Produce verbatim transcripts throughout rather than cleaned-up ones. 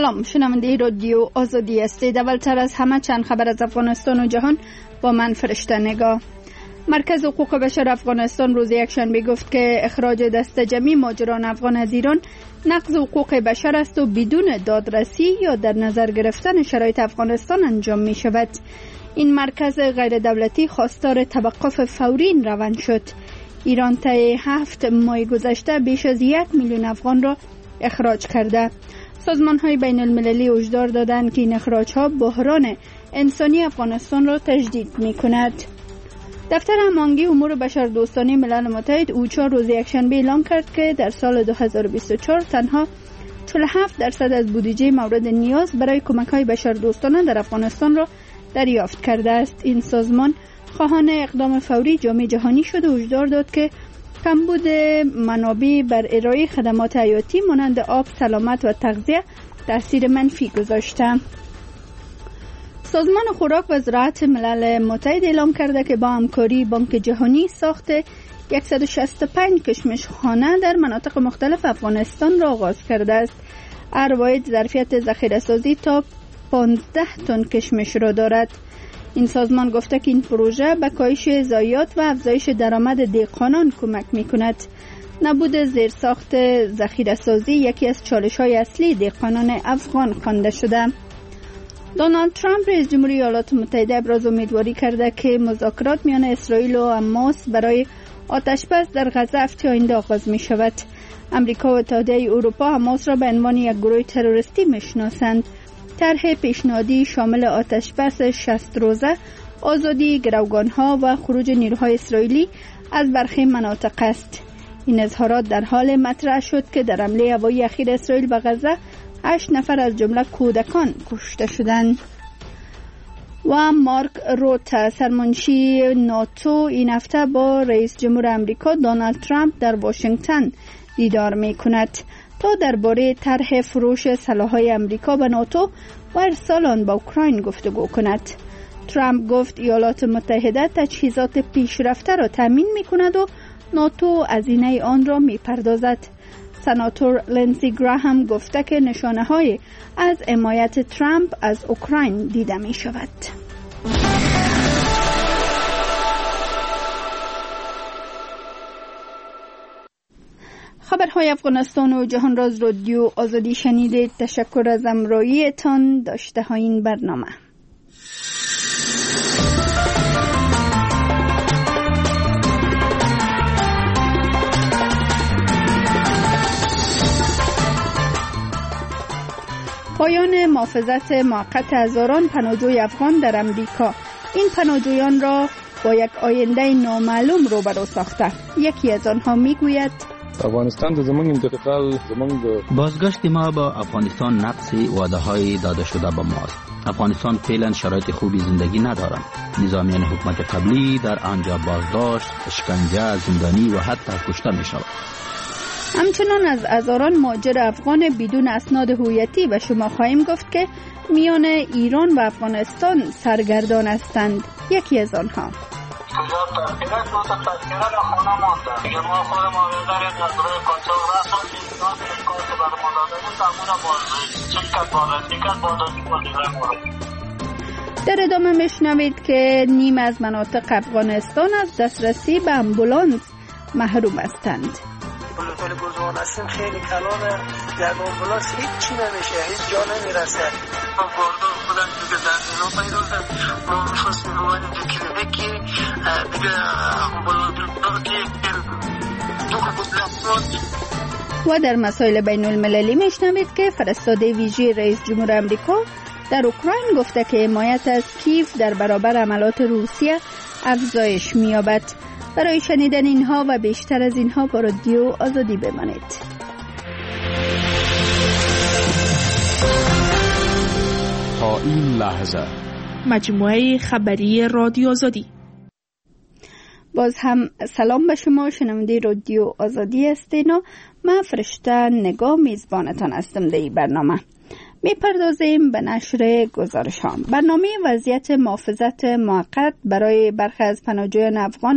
سلام، شنونده رادیو آزادی هستید. اولتر از همه چند خبر از افغانستان و جهان با من فرشته نگاه. مرکز حقوق بشر افغانستان روز یکشنبه گفت که اخراج دست جمعی مهاجران افغان از ایران نقض حقوق بشر است و بدون دادرسی یا در نظر گرفتن شرایط افغانستان انجام می شود. این مرکز غیر دولتی خواستار توقف فوری این روند شد. ایران طی هفت ماه گذشته بیش از یک میلیون افغان را اخراج کرده. سازمان های بین المللی هشدار دادند که این اخراج ها بحران انسانی افغانستان را تجدید می کند. دفتر هماهنگی امور بشردوستانه ملل متحد اوچا روز یکشنبه اعلام کرد که در سال دو هزار و بیست و چهار تنها چهل و هفت درصد از بودجه مورد نیاز برای کمک های بشردوستانه در افغانستان را دریافت کرده است. این سازمان خواهان اقدام فوری جامعه جهانی شد و هشدار داد که کمبود منابع بر ارائه خدمات حیاتی مانند آب، سلامت و تغذیه تاثیر منفی گذاشته. سازمان خوراک و زراعت ملل متحد اعلام کرده که با همکاری بانک جهانی ساخت صد و شصت و پنج کشمشخانه در مناطق مختلف افغانستان را آغاز کرده است. هر واحد ظرفیت ذخیره‌سازی تا پانزده تن کشمش را دارد. این سازمان گفته که این پروژه به کاهش ضایعات و افزایش درآمد دهقانان کمک می‌کند. نبود زیرساخت ذخیره‌سازی یکی از چالش‌های اصلی دهقانان افغان خوانده شده. دونالد ترامپ رئیس جمهوری ایالات متحده ابراز امیدواری کرده که مذاکرات میان اسرائیل و حماس برای آتشبس در غزه هفته آینده آغاز می شود. امریکا و اتحادیه اروپا حماس را به عنوان یک گروه تروریستی میشناسند. طرح پیشنهادی شامل آتشبس شصت روزه، آزادی گروگانها و خروج نیروهای اسرائیلی از برخی مناطق است. این اظهارات در حال مطرح شد که در حمله هوایی اخیر اسرائیل به غزه هشت نفر از جمله کودکان کشته شدند. و مارک روت سرمنشی ناتو این هفته با رئیس جمهور آمریکا دونالد ترامپ در واشنگتن دیدار می کند تا درباره طرح فروش سلاح‌های آمریکا به ناتو و ارسال آن به اوکراین گفتگو کند. ترامپ گفت ایالات متحده تجهیزات پیشرفته را تامین می کند و ناتو هزینه آن را می پردازد. سناتور لینزی گراهام گفته که نشانه‌های از حمایت ترامپ از اوکراین دیده می شود. خبرهای افغانستان و جهان را از رادیو آزادی شنیدید. تشکر از همراهیتان. داشته های این برنامه. پایان محافظت موقت هزاران پناهجوی افغان در امریکا. این پناهجویان را با یک آینده نامعلوم روبرو ساخته. یکی از آنها میگوید افغانستان د زمونږ انتقال زمونږ بازگشت ما با افغانستان نقص وعده‌های داده شده به ماست. افغانستان فعلا شرایط خوبی زندگی ندارند. نظامیان حکومت قبلی در آنجا بازداشت، شکنجه، زندانی و حتی کشته می‌شوند. همچنان از هزاران مهاجر افغان بدون اسناد هویتی به شما خواهیم گفت که میان ایران و افغانستان سرگردان هستند. یکی از آنها در ادامه میشنوید که نیم از مناطق افغانستان از دسترسی به امبولانس محروم هستند. بلوتال گزوان هستیم خیلی کلانه، در امبولانس هیچ چی نمیشه، هیچ جا نمیرسه. ما باردار بودن دیگه در اینا پیروزم، ما میخواستیم روانی دیگه بکی دیگه امبولانس که دو بود. و در مسائل بین المللی میشنوید که فرستاده ویژه رئیس جمهور آمریکا در اوکراین گفته که حمایت از کیف در برابر حملات روسیه افزایش می‌یابد. برای شنیدن اینها و بیشتر از اینها با رادیو آزادی بمانید. تا این لحظه مجموعه خبری رادیو آزادی. باز هم سلام به شما شنونده رادیو آزادی هستین و من فرشته نگاه میزبانتان هستم در این برنامه. میپردازیم به نشر گزارش ها. برنامه وضعیت محافظت موقت برای برخی از پناهجویان افغان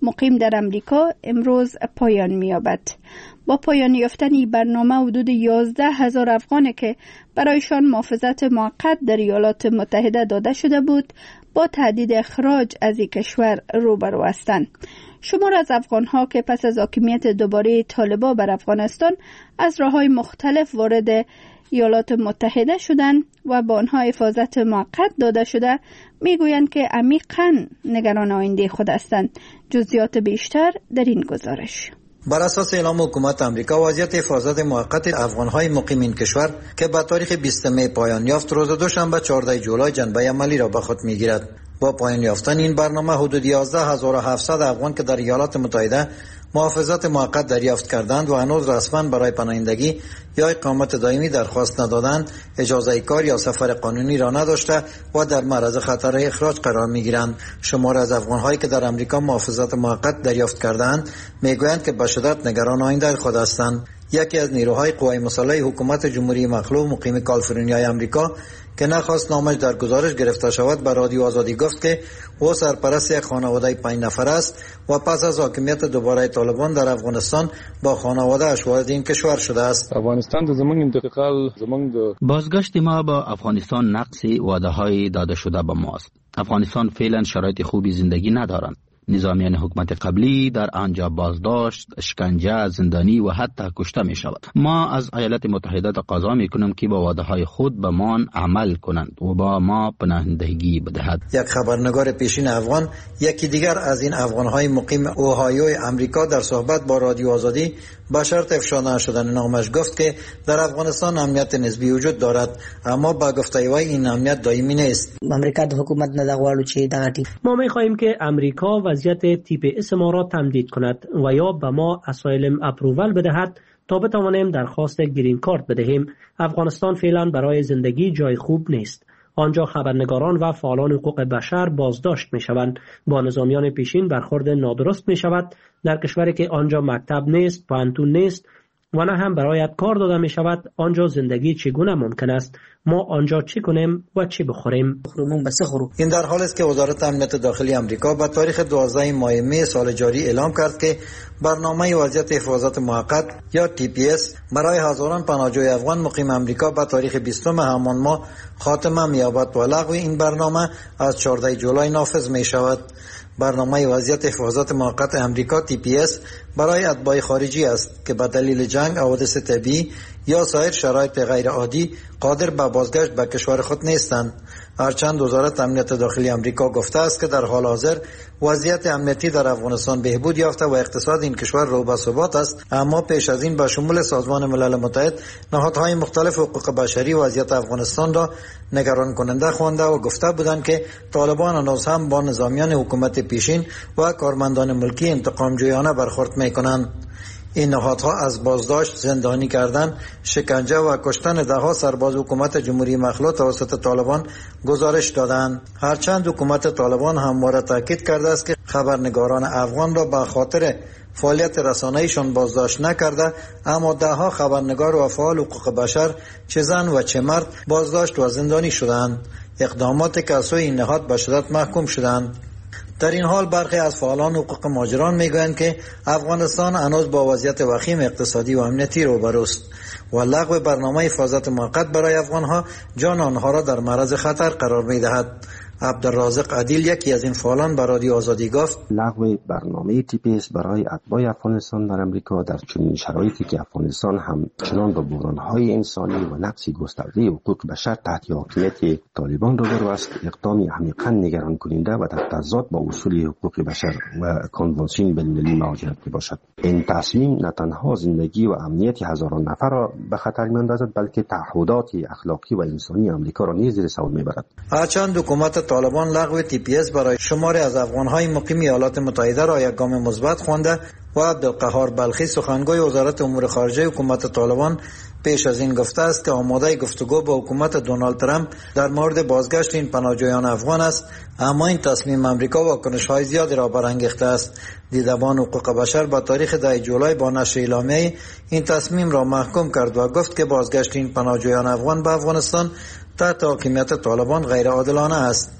مقیم در امریکا امروز پایان می‌یابد. با پایان یافتن این برنامه حدود یازده هزار افغان که برایشان محافظت موقت در ایالات متحده داده شده بود با تهدید اخراج از این کشور روبرو هستند. شمار از افغان‌ها که پس از حاکمیت دوباره طالبان بر افغانستان از راه‌های مختلف وارد ایالات متحده شدند و با آنها حفاظت موقت داده شده میگویند که عمیقاً نگران آینده خود هستند. جزئیات بیشتر در این گزارش. بر اساس اعلام حکومت آمریکا، وضعیت حفاظت موقت افغان‌های مقیم این کشور که به تاریخ بیست می پایان یافت روز دوشنبه چهاردهم جولای جنبه عملی را به خود می‌گیرد. با پایان یافتن این برنامه حدود یازده هزار و هفتصد افغان که در ایالات متحده محافظت موقت دریافت کردند و هنوز رسما برای پناهندگی یا اقامت دائمی درخواست ندادند، اجازه کار یا سفر قانونی را نداشته و در معرض خطر اخراج قرار می‌گیرند. شمار از افغان‌هایی که در امریکا محافظت موقت دریافت کردند میگویند که به شدت نگران آینده خود هستند. یکی از نیروهای قوای مسلح حکومت جمهوری مخلوع مقیم کالیفرنیای امریکا که نخواست نامش در گزارش گرفته شود به رادیو آزادی گفت که او سرپرست یک خانواده پنج نفر است و پس از حاکمیت دوباره طالبان در افغانستان با خانواده اش وارد این کشور شده است. افغانستان د زمونږ انتقال زمونږ د بازگشت ما با افغانستان نقص وعده‌های داده شده به ماست. افغانستان فعلا شرایط خوبی زندگی ندارند. نظامیان حکومت قبلی در آنجا بازداشت، شکنجه، زندانی و حتی کشته می شود. ما از ایالات متحده تقاضا می کنیم که با وعده های خود به ما عمل کنند و با ما پناهندگی بدهد. یک خبرنگار پیشین افغان، یکی دیگر از این افغان های مقیم اوهایوی امریکا، در صحبت با رادیو آزادی با شرط افشا نشدن نامش گفت که در افغانستان امنیت نسبی وجود دارد، اما با گفته وی این امنیت دائمی نیست. امریکا د حکومت نه دغواړو چې دغه ټیپ ما می خواهیم که امریکا وضعیت تیپ اس ما را تمدید کند و یا به ما اسایلم اپروول بدهد تا بتوانیم درخواست گرین کارت بدهیم. افغانستان فعلا برای زندگی جای خوب نیست. آنجا خبرنگاران و فعالان حقوق بشر بازداشت می شوند. با نظامیان پیشین برخورد نادرست می شود. در کشوری که آنجا مکتب نیست، پانتون نیست و نه هم برایت کار داده می شود، آنجا زندگی چگونه ممکن است؟ ما آنجا چی کنیم و چی بخوریم؟ این در حال است که وزارت امنیت داخلی امریکا با تاریخ دوازدهم ماه می سال جاری اعلام کرد که برنامه وضعیت حفاظت موقت یا تی پی اس برای هزاران پناهجوی افغان مقیم امریکا با تاریخ بیستم همان ماه خاتمه می‌یابد و لغو این برنامه از چهاردهم جولای نافذ می شود. برنامه وضعیت حفاظت موقت امریکا تی پی اس برای اتباع خارجی است که به دلیل جنگ، حوادث طبیعی یا سایر شرایط غیر عادی قادر به بازگشت به کشور خود نیستند. هرچند وزارت امنیت داخلی امریکا گفته است که در حال حاضر وضعیت امنیتی در افغانستان بهبود یافته و اقتصاد این کشور رو به ثبات است، اما پیش از این به شمول سازمان ملل متحد نهادهای مختلف حقوق بشری وضعیت افغانستان را نگران کننده خوانده و گفته بودند که طالبان هنوز هم با نظامیان حکومت پیشین و کارمندان ملکی انتقام جویانه برخورد می‌کنند. این نهادها از بازداشت، زندانی کردن، شکنجه و کشتن دهها سرباز حکومت جمهوری مخلوع توسط طالبان گزارش دادند. هرچند حکومت طالبان همواره تاکید کرده است که خبرنگاران افغان را به خاطر فعالیت رسانه‌ایشان بازداشت نکرده، اما دهها خبرنگار و فعال حقوق بشر چه زن و چه مرد بازداشت و زندانی شدند. اقدامات که از سوی این نهاد به شدت محکوم شدند. در این حال برخی از فعالان حقوق مهاجران میگویند که افغانستان هنوز با وضعیت وخیم اقتصادی و امنیتی روبروست و لغو برنامه حفاظت موقت برای افغانها جان آنها را در معرض خطر قرار میدهد. عبدالرازق عدیل، یکی از این فعالان، به رادیو آزادی گفت لغو برنامه تی پی اس برای اتباع افغانستان در امریکا در چنین شرایطی که افغانستان هم چنان با بحران‌های انسانی و نقض گسترده حقوق بشر تحت حاکمیت طالبان روبرو است، اقدامی عمیقاً نگران کننده و در تضاد با اصول حقوق بشر و کنوانسیون بین‌المللی مهاجرت میباشد. این تصمیم نه تنها زندگی و امنیت هزاران نفر را به خطر می‌اندازد، بلکه تعهدات اخلاقی و انسانی امریکا را نیز زیر سوال میبرد. هرچند حکومت طالبان لغو تی پی اس برای شماری از افغان‌های مقیم ایالات متحده را یک گام مثبت خوانده و عبدالقهار بلخی، سخنگوی وزارت امور خارجه حکومت طالبان، پیش از این گفته است که آماده گفتگو با حکومت دونالد ترامپ در مورد بازگشت این پناهجویان افغان است، اما این تصمیم امریکا واکنش‌های زیادی را برانگیخته است. دیدبان حقوق بشر با تاریخ ده جولای با نشر اعلامیه این تصمیم را محکوم کرد و گفت که بازگشت این پناهجویان افغان به افغانستان تحت حاکمیت طالبان غیر عادلانه است.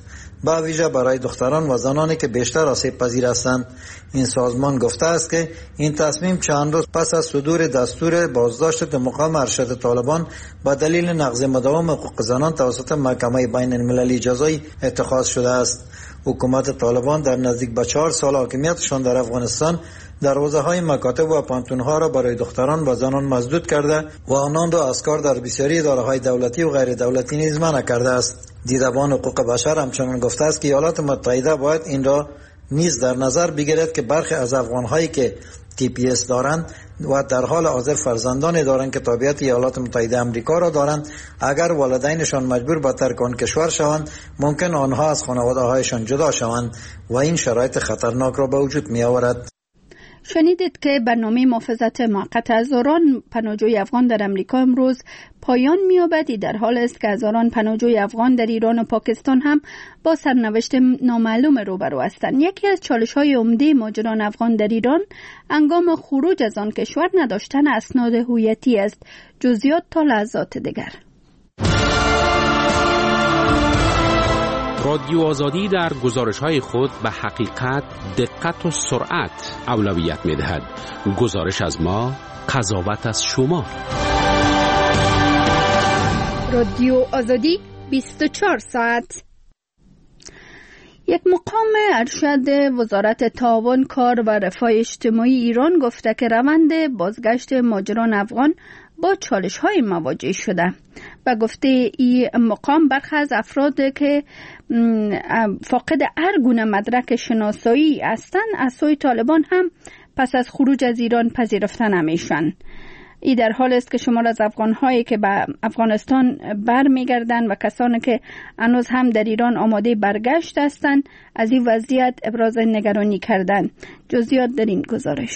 با ویژه برای دختران و زنانی که بیشتر آسیب پذیر هستند. این سازمان گفته است که این تصمیم چند روز پس از صدور دستور بازداشت دو مقام ارشد طالبان با دلیل نقض مداوم حقوق زنان توسط محکمه بین المللی جزایی اتخاذ شده است. حکومت طالبان در نزدیک به چهار سال حاکمیتشان در افغانستان دروازه‌های مکاتب و پانتون‌ها را برای دختران و زنان مسدود کرده و آنان را از کار در بسیاری اداره‌های دولتی و غیر دولتی نیز منع کرده است. دیدبان حقوق بشر همچنین گفته است که ایالات متحده باید این را نیز در نظر بگیرد که برخی از افغان‌هایی که تی پی اس دارند و در حال حاضر فرزندانی دارند که تابعیت ایالات متحده آمریکا را دارند، اگر والدینشان مجبور به ترک آن کشور شوند ممکن آنها از خانواده‌هایشان جدا شوند و این شرایط خطرناک را به وجود می آورد. شنیدید که برنامه محافظت موقت هزاران پناهجوی افغان در امریکا امروز پایان می‌یابد، در حال است که هزاران پناهجوی افغان در ایران و پاکستان هم با سرنوشت نامعلوم روبرو هستند. یکی از چالش‌های عمده مهاجران افغان در ایران هنگام خروج از آن کشور نداشتن اسناد هویتی است. جزئیات تا لحظات دیگر. رادیو آزادی در گزارش‌های خود به حقیقت، دقت و سرعت اولویت می‌دهد. گزارش از ما، قضاوت از شما. رادیو آزادی بیست و چهار ساعت. یک مقام ارشد وزارت تعاون، کار و رفاه اجتماعی ایران گفته که روند بازگشت مهاجران افغان با چالش‌های مواجه شده. و گفته این مقام برخی از افراد که فاقد هر گونه مدرک شناسایی هستند از سوی طالبان هم پس از خروج از ایران پذیرفته نمیشن. این در حال است که شمار از افغان‌هایی که به افغانستان برمیگردند و کسانی که هنوز هم در ایران آماده برگشت هستند از این وضعیت ابراز نگرانی کردند. جزئیات در این گزارش.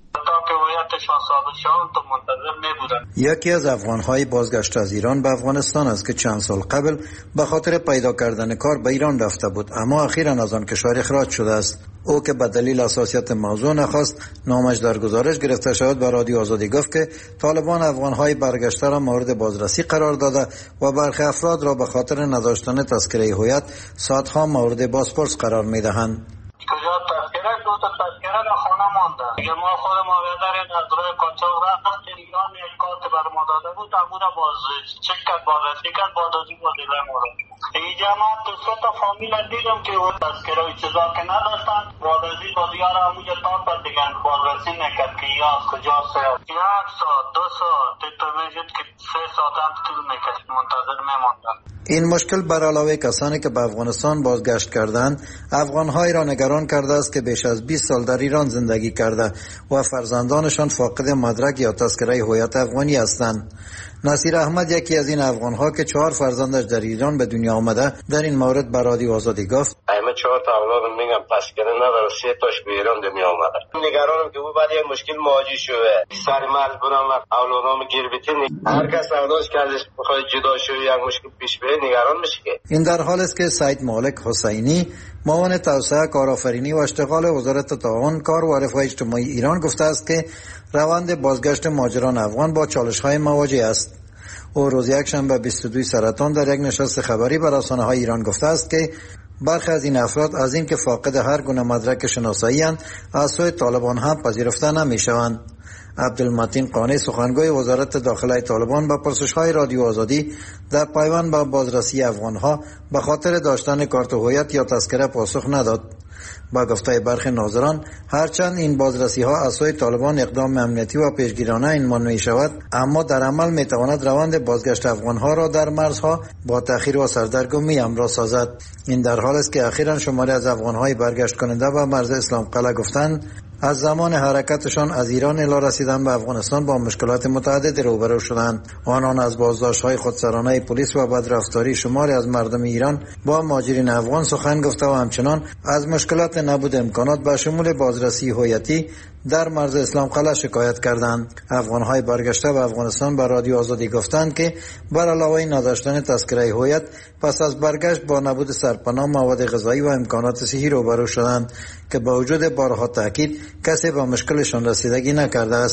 یکی از افغان‌های بازگشت از ایران به افغانستان است که چند سال قبل به خاطر پیدا کردن کار به ایران رفته بود اما اخیراً از آن کشور اخراج شده است. او که به دلیل حساسیت موضوع نخواست نامش در گزارش گرفته شود به رادیو آزادی گفت که طالبان افغان‌های برگشته را مورد بازرسی قرار داده و برخی افراد را به خاطر نداشتن تذکره هویت ساعت‌ها مورد بازپرس قرار می‌دهند. کجا تذکره دو تا تذکره در خانه مانده. دیگه ما خود ما بیادرین از روی قاچاق رفتیم ایران، یک کارت بر ما داده بود امو را باز چک کرد، بازرسی کرد، بعد از این باز ایله مورد اینجا ما تو سه تا فامیل دیدم که اون تذکره و چیزا که نداشتن، بعد از این باز یار همونجا تا پر دیگن بازرسی نکرد که یا از کجا سیاد یک ساعت دو ساعت تو میشد که سه ساعت هم طول میکشد منتظر میماندن. این مشکل بر علاوه کسانی که به افغانستان بازگشت کردند افغان‌هایی را نگران کرده است که بیش از بیست سال در ایران زندگی کرده و فرزندانشان فاقد مدرک یا تذکره هویت افغانی هستند. نصیر احمد یکی از این افغان‌ها که چهار فرزندش در ایران به دنیا آمده در این مورد به رادیو آزادی گفت همه چهار تا اولادم میگم تذکره نداره، سه تاش به ایران دنیا آمده. نگرانم که او بعد یک مشکل مواجه شده سر مرز برام اولادام گیر بتین هر کس اولادش کردش بخواد جدا شه یک مشکل پیش بیاد نگران میشه. این در حال است که سید مالک حسینی معاون توسعه کارآفرینی و اشتغال وزارت تعاون، کار و رفاه اجتماعی ایران گفته است که روند بازگشت مهاجران افغان با چالش‌های مواجه است. او روز یکشنبه بیست و دو سرطان در یک نشست خبری بر رسانه‌های ایران گفته است که برخی از این افراد از این که فاقد هر گونه مدرک شناسایی اند از سوی طالبان هم پذیرفته نمی‌شوند. عبدالمتین قانی سخنگوی وزارت داخله طالبان به پرسش‌های رادیو آزادی در پیوند به بازرسی افغان‌ها به خاطر داشتن کارت هویت یا تذکره پاسخ نداد. با گفته برخی ناظران هرچند این بازرسی‌ها از سوی طالبان اقدام امنیتی و پیشگیرانه عنوان می‌شود اما در عمل می‌تواند روند بازگشت افغان‌ها را در مرزها با تأخیر و سردرگمی همراه سازد. این در حال است که اخیراً شماری از افغان‌های برگشت کننده به مرز اسلام قلعه گفتند از زمان حرکتشان از ایران الی رسیدن به افغانستان با مشکلات متعدد روبرو شدند. آنان از بازداشت‌های خودسرانه پلیس و بدرفتاری شماری از مردم ایران با مهاجرین افغان سخن گفته و همچنان از مشکلات نبود امکانات به شمول بازرسی هویتی در مرز اسلام قلعه شکایت کردند. افغان‌های برگشته به افغانستان به رادیو آزادی گفتند که بر علاوه نداشتن تذکره هویت پس از برگشت با نبود سرپناه، مواد غذایی و امکانات صحی روبرو شدند که با وجود بارها تاکید کسی به مشکلشان رسیدگی نکرده است.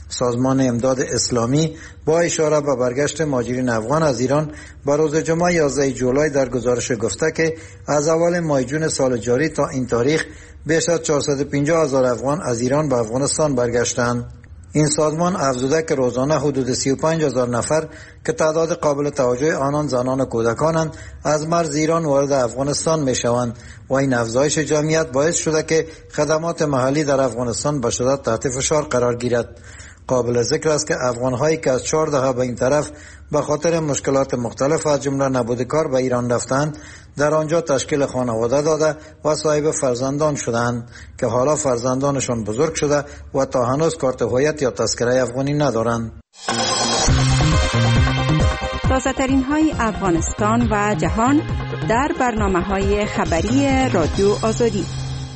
سازمان امداد اسلامی با اشاره به برگشت مهاجرین افغان از ایران با روز جمعه یازده جولای در گزارش گفته که از اول ماه جون سال جاری تا این تاریخ بیش از چهارصد و پنجاه هزار افغان از ایران به افغانستان برگشتند. این سازمان افزوده که روزانه حدود سی و پنج هزار نفر که تعداد قابل توجه آنان زنان و کودکانند از مرز ایران وارد افغانستان می شوند و این افزایش جمعیت باعث شده که خدمات محلی در افغانستان به شدت تحت فشار قرار گیرد. قابل ذکر است که افغان‌هایی که از چهار دهه به این طرف به خاطر مشکلات مختلف از جمله نبود کار به ایران رفتند، در آنجا تشکیل خانواده داده و صاحب فرزندان شدند که حالا فرزندانشان بزرگ شده و تا هنوز کارت هویت یا تذکره افغانی ندارند. تازه‌ترین های افغانستان و جهان در برنامه‌های خبری رادیو آزادی.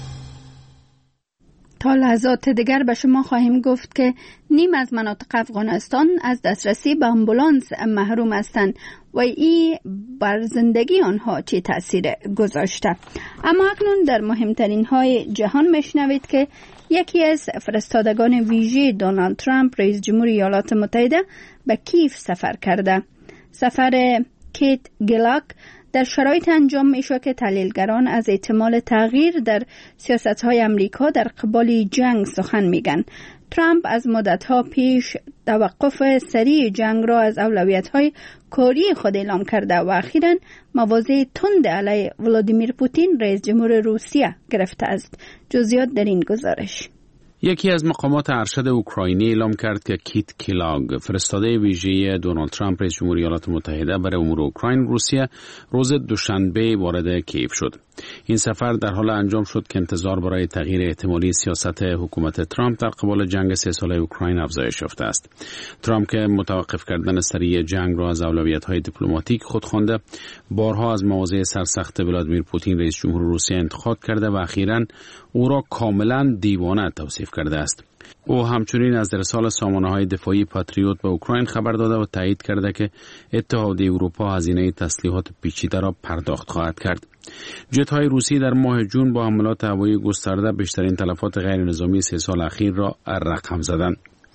تا لحظات دیگر به شما خواهیم گفت که نیم از مناطق افغانستان از دسترسی به آمبولانس محروم هستند و این بر زندگی آنها چه تاثیر گذاشته. اما اکنون در مهمترین های جهان میشنوید که یکی از فرستادگان ویژه دونالد ترامپ رئیس جمهوری ایالات متحده به کیف سفر کرده. سفر کیت گلاک در شرایط انجام می شود که تحلیلگران از احتمال تغییر در سیاست‌های امریکا در قبال جنگ سخن میگن. ترامپ از مدت‌ها پیش توقف سریع جنگ را از اولویت‌های کاری خود اعلام کرده و اخیراً مواضع تند علیه ولادیمیر پوتین رئیس جمهور روسیه گرفته است. جزئیات در این گزارش. یکی از مقامات ارشد اوکراینی اعلام کرد که کیت کلاگ فرستاده ویژه دونالد ترامپ رئیس جمهوری ایالات متحده برای امور اوکراین روسیه روز دوشنبه وارد کیف شد. این سفر در حال انجام شد که انتظار برای تغییر احتمالی سیاست حکومت ترامپ در قبال جنگ سه ساله اوکراین افزایش یافته است. ترامپ که متوقف کردن سریع جنگ را از اولویت‌های دیپلماتیک خود خوانده، بارها از مواضع سرسخت ولادیمیر پوتین رئیس جمهور روسیه انتقاد کرده و اخیراً او را کاملا دیوانه توصیف کرده است. او همچنین از ارسال سامانه‌های دفاعی پاتریوت به اوکراین خبر داده و تایید کرده که اتحادیه اروپا هزینه تسلیحات پیچیده را پرداخت خواهد کرد. جت‌های روسی در ماه جون با حملات هوایی گسترده بیشترین تلفات غیر نظامی سه سال اخیر را رقم زدند.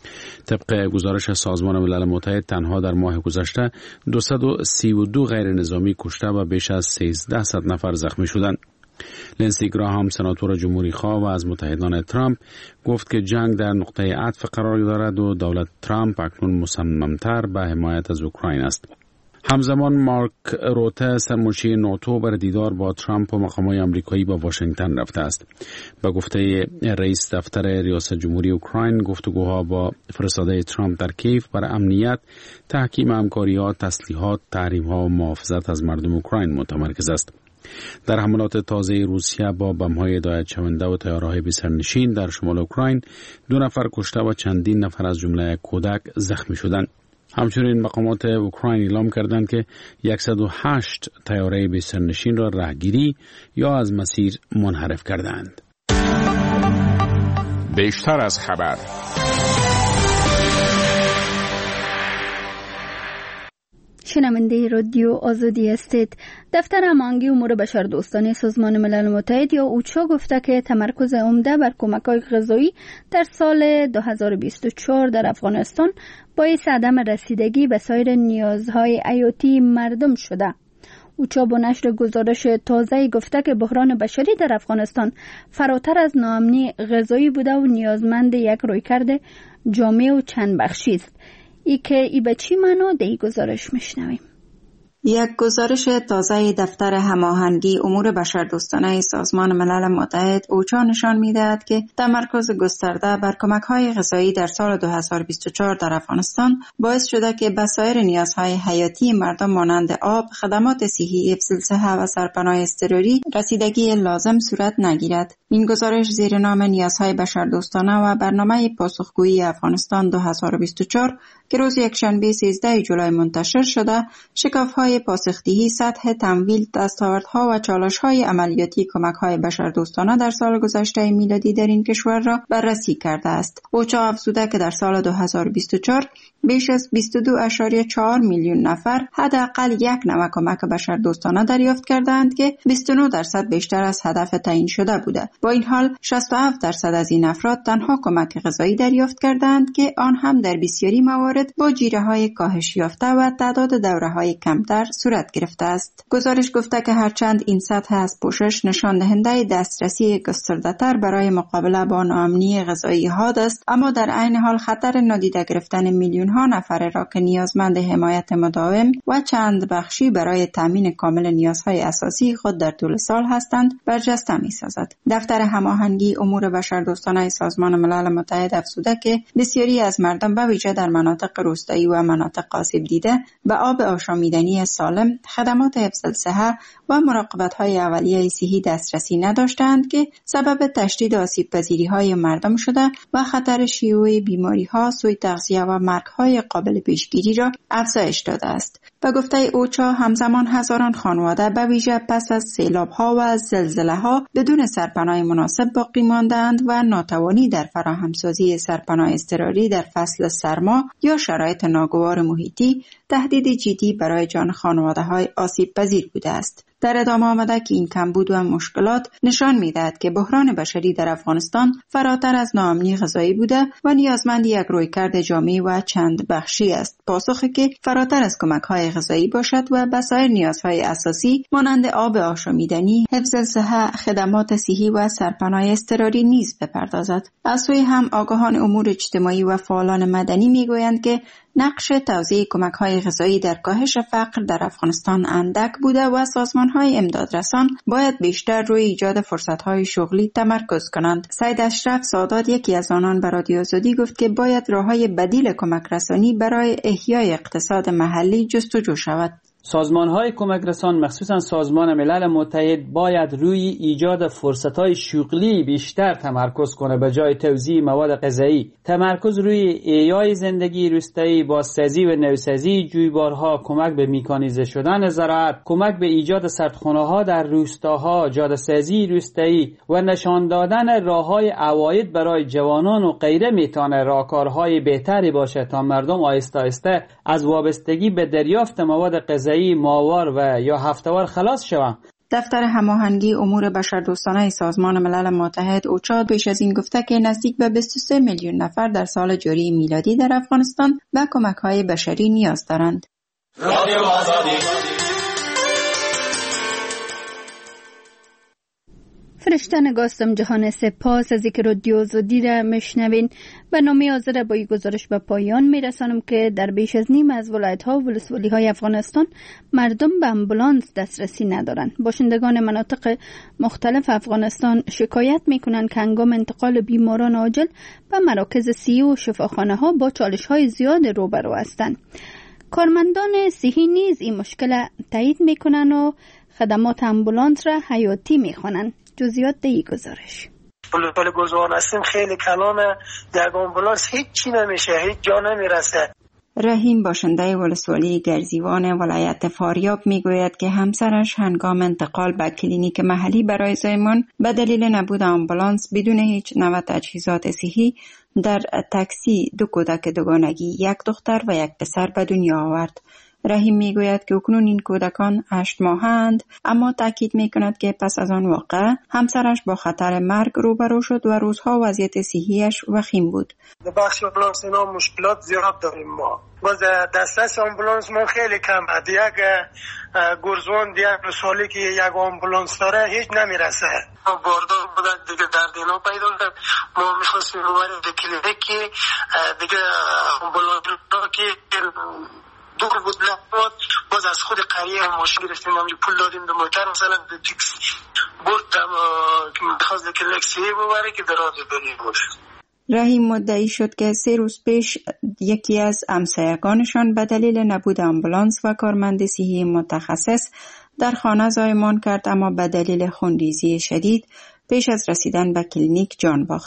طبق گزارش سازمان ملل متحد تنها در ماه گذشته دویست و سی و دو غیر نظامی کشته و بیش از سیزده نفر زخمی شدند. لنسی گراهام سناتور جمهوری خواه و از متحدان ترامپ گفت که جنگ در نقطه عطف قرار دارد و دولت ترامپ اکنون مصممتر به حمایت از اوکراین است. همزمان مارک روته سرمنشی ناتو بر دیدار با ترامپ و مقامات آمریکایی با واشنگتن رفته است. به گفته رئیس دفتر ریاست جمهوری اوکراین، گفتگوها با فرستاده ترامپ در کیف بر امنیت، تحکیم همکاری‌ها، تسلیحات، تحریم‌ها و محافظت از مردم اوکراین متمرکز است. در حملات تازه روسیه با بم‌های هدایت شونده و طیاره‌های بی‌سرنشین در شمال اوکراین دو نفر کشته و چندین نفر از جمله کودک زخمی شدند. همچنین مقامات اوکراین اعلام کردند که صد و هشت طیاره بی‌سرنشین را راهگیری یا از مسیر منحرف کردند. بیشتر از خبر. شنونده رادیو آزادی هستید. دفتر هماهنگی امور بشردوستانه سازمان ملل متحد یا اوچا گفته که تمرکز عمده بر کمک‌های غذایی در سال دو هزار و بیست و چهار در افغانستان باعث عدم رسیدگی به سایر نیازهای حیاتی مردم شده. اوچا با نشر گزارش تازه گفته که بحران بشری در افغانستان فراتر از ناامنی غذایی بوده و نیازمند یک رویکرد جامع و چند بخشی است. ای که ای به چی معنا در این گزارش میشنویم. یک گزارش تازه دفتر هماهنگی امور بشردوستانه سازمان ملل متحد اوچا نشان می‌دهد که تمرکز گسترده بر کمک‌های غذایی در سال دو هزار و بیست و چهار در افغانستان باعث شده که به سایر نیازهای حیاتی مردم مانند آب، خدمات صحی، حفظ الصحه و سرپناه اضطراری رسیدگی لازم صورت نگیرد. این گزارش زیر نام نیازهای بشردوستانه و برنامه پاسخگویی افغانستان دو هزار و بیست و چهار که روز یکشنبه سیزده جولای منتشر شده، شکاف‌های برای پاسخ‌دهی سطح تمویل، دستاوردها و چالش‌های عملیاتی کمک‌های بشردوستانه در سال گذشته میلادی در این کشور را بررسی کرده است. اوچا افزوده که در سال دو هزار و بیست و چهار بیش از بیست و دو ممیز چهار میلیون نفر حداقل یک نوع کمک بشردوستانه دریافت کردند که بیست و نه درصد بیشتر از هدف تعیین شده بوده. با این حال شصت و هفت درصد از این افراد تنها کمک غذایی دریافت کردند که آن هم در بسیاری موارد با جیره‌های کاهش یافته و تعداد دوره‌های کمتر صورت گرفته است. گزارش گفته که هرچند این سطح از پوشش نشان دهنده دسترسی گسترده‌تر برای مقابله با ناامنی غذایی حاد است، اما در عین حال خطر نادیده گرفتن میلیون‌ها نفر را که نیازمند حمایت مداوم و چند بخشی برای تامین کامل نیازهای اساسی خود در طول سال هستند برجسته می‌سازد. دفتر هماهنگی امور بشردوستانه سازمان ملل متحد افزوده که بسیاری از مردم به ویژه در مناطق روستایی و مناطق آسیب دیده به آب آشامیدنی سالم، خدمات حفظ الصحه و مراقبت‌های اولیه صحی دسترسی نداشتند که سبب تشدید آسیب‌پذیری‌های مردم شده و خطر شیوع بیماری‌ها، سوء تغذیه و مرگ‌های قابل پیشگیری را افزایش داده است. به گفته اوچا همزمان هزاران خانواده به ویژه پس از سیلاب‌ها و زلزله‌ها بدون سرپناه مناسب باقی ماندند و ناتوانی در فراهمسازی سرپناه اضطراری در فصل سرما یا شرایط ناگوار محیطی تهدید جدی برای جان خانواده‌های آسیب‌پذیر بوده است. در ادامه آمده که این کمبود و مشکلات نشان می‌دهد که بحران بشری در افغانستان فراتر از ناامنی غذایی بوده و نیازمند یک رویکرد جامع و چند بخشی است، پاسخی که فراتر از کمک‌های غذایی باشد و به سایر نیازهای اساسی مانند آب آشامیدنی، حفظ صحه، خدمات صحی و سرپناه اضطراری نیز بپردازد. از سوی هم آگاهان امور اجتماعی و فعالان مدنی می‌گویند که نقش توزیع کمک‌های غذایی در کاهش فقر در افغانستان اندک بوده و سازمان‌های امدادرسان باید بیشتر روی ایجاد فرصت‌های شغلی تمرکز کنند. سید اشرف سادات، یکی از آنان، به رادیو آزادی گفت که باید راه‌های بدیل کمک رسانی برای احیای اقتصاد محلی جستجو شود. سازمان‌های کمک رسان مخصوصاً سازمان ملل متحد باید روی ایجاد فرصت‌های شغلی بیشتر تمرکز کنه به جای توزیع مواد غذایی. تمرکز روی احیای زندگی روستایی، بازسازی و نوسازی جویبارها، کمک به میکانیزه شدن زراعت، کمک به ایجاد سردخانه‌ها در روستاها، جاده‌سازی روستایی و نشان دادن راه‌های عواید برای جوانان و غیره میتونه راهکارهای بهتری باشه تا مردم آهسته آهسته از وابستگی به دریافت مواد غذایی ماهوار و یا هفته‌وار خلاص شوند. دفتر هماهنگی امور بشردوستانه سازمان ملل متحد اوچا پیش از این گفته که نزدیک به بیست و سه میلیون نفر در سال جاری میلادی در افغانستان به کمک‌های بشری نیاز دارند. رادیو آزادی. فرشته نگاستم جهان سپاس از اینکه رادیو آزادی را میشنوین. برنامه حاضر با این گزارش به پایان میرسانم که در بیش از نیم از ولایت‌ها و ولسوالی‌های افغانستان مردم به امبولانس دسترسی ندارند. باشندگان مناطق مختلف افغانستان شکایت میکنند که هنگام انتقال بیماران عاجل به مراکز صحی و شفاخانه‌ها با چالش‌های زیاد روبرو هستند. کارمندان صحی نیز این مشکل تایید میکنند و خدمات امبولانس را حیاتی میخوانند. جزئیات در این گزارش. پل گزوان هستیم خیلی کلانه، یک آمبولانس هیچ چی نمیشه، هیچ جا نمیرسه. رحیم باشنده ولسوالی گرزیوان ولایت فاریاب میگوید که همسرش هنگام انتقال به کلینیک محلی برای زایمان به دلیل نبود آمبولانس بدون هیچ نوع تجهیزات صحی در تاکسی دو کودک دوگانگی، یک دختر و یک پسر به دنیا آورد. رحیم میگوید که اکنون این کودکان هشت ماهند، اما تاکید میکند که پس از آن واقعه همسرش با خطر مرگ روبرو شد و روزها وضعیت صحیش وخیم بود. در بخش آمبولانس اینا مشکلات زیاد داریم ما. باز دسترس آمبولانس ما خیلی کم است. یک گرزوان یک سالی که یک آمبولانس داره هیچ نمیرسه. باردار بودن دیگه درد اینا پیدا کرد. ما میخواستیم ببریم به کلینیک که دیگه آمبولانس که دور بود لحظات باز از خود قریه هم ماشین گرفتیم، همجور پول دادیم به موتر مثلا به تکسی بردم که میخواست که لکسیه ببره که در آده بریم باشه. رحیم مدعی شد که سه روز پیش یکی از همسایگانشان به دلیل نبود آمبولانس و کارمند صحی متخصص در خانه زایمان کرد، اما به دلیل خونریزی شدید پیش از رسیدن به کلینیک جان باخت.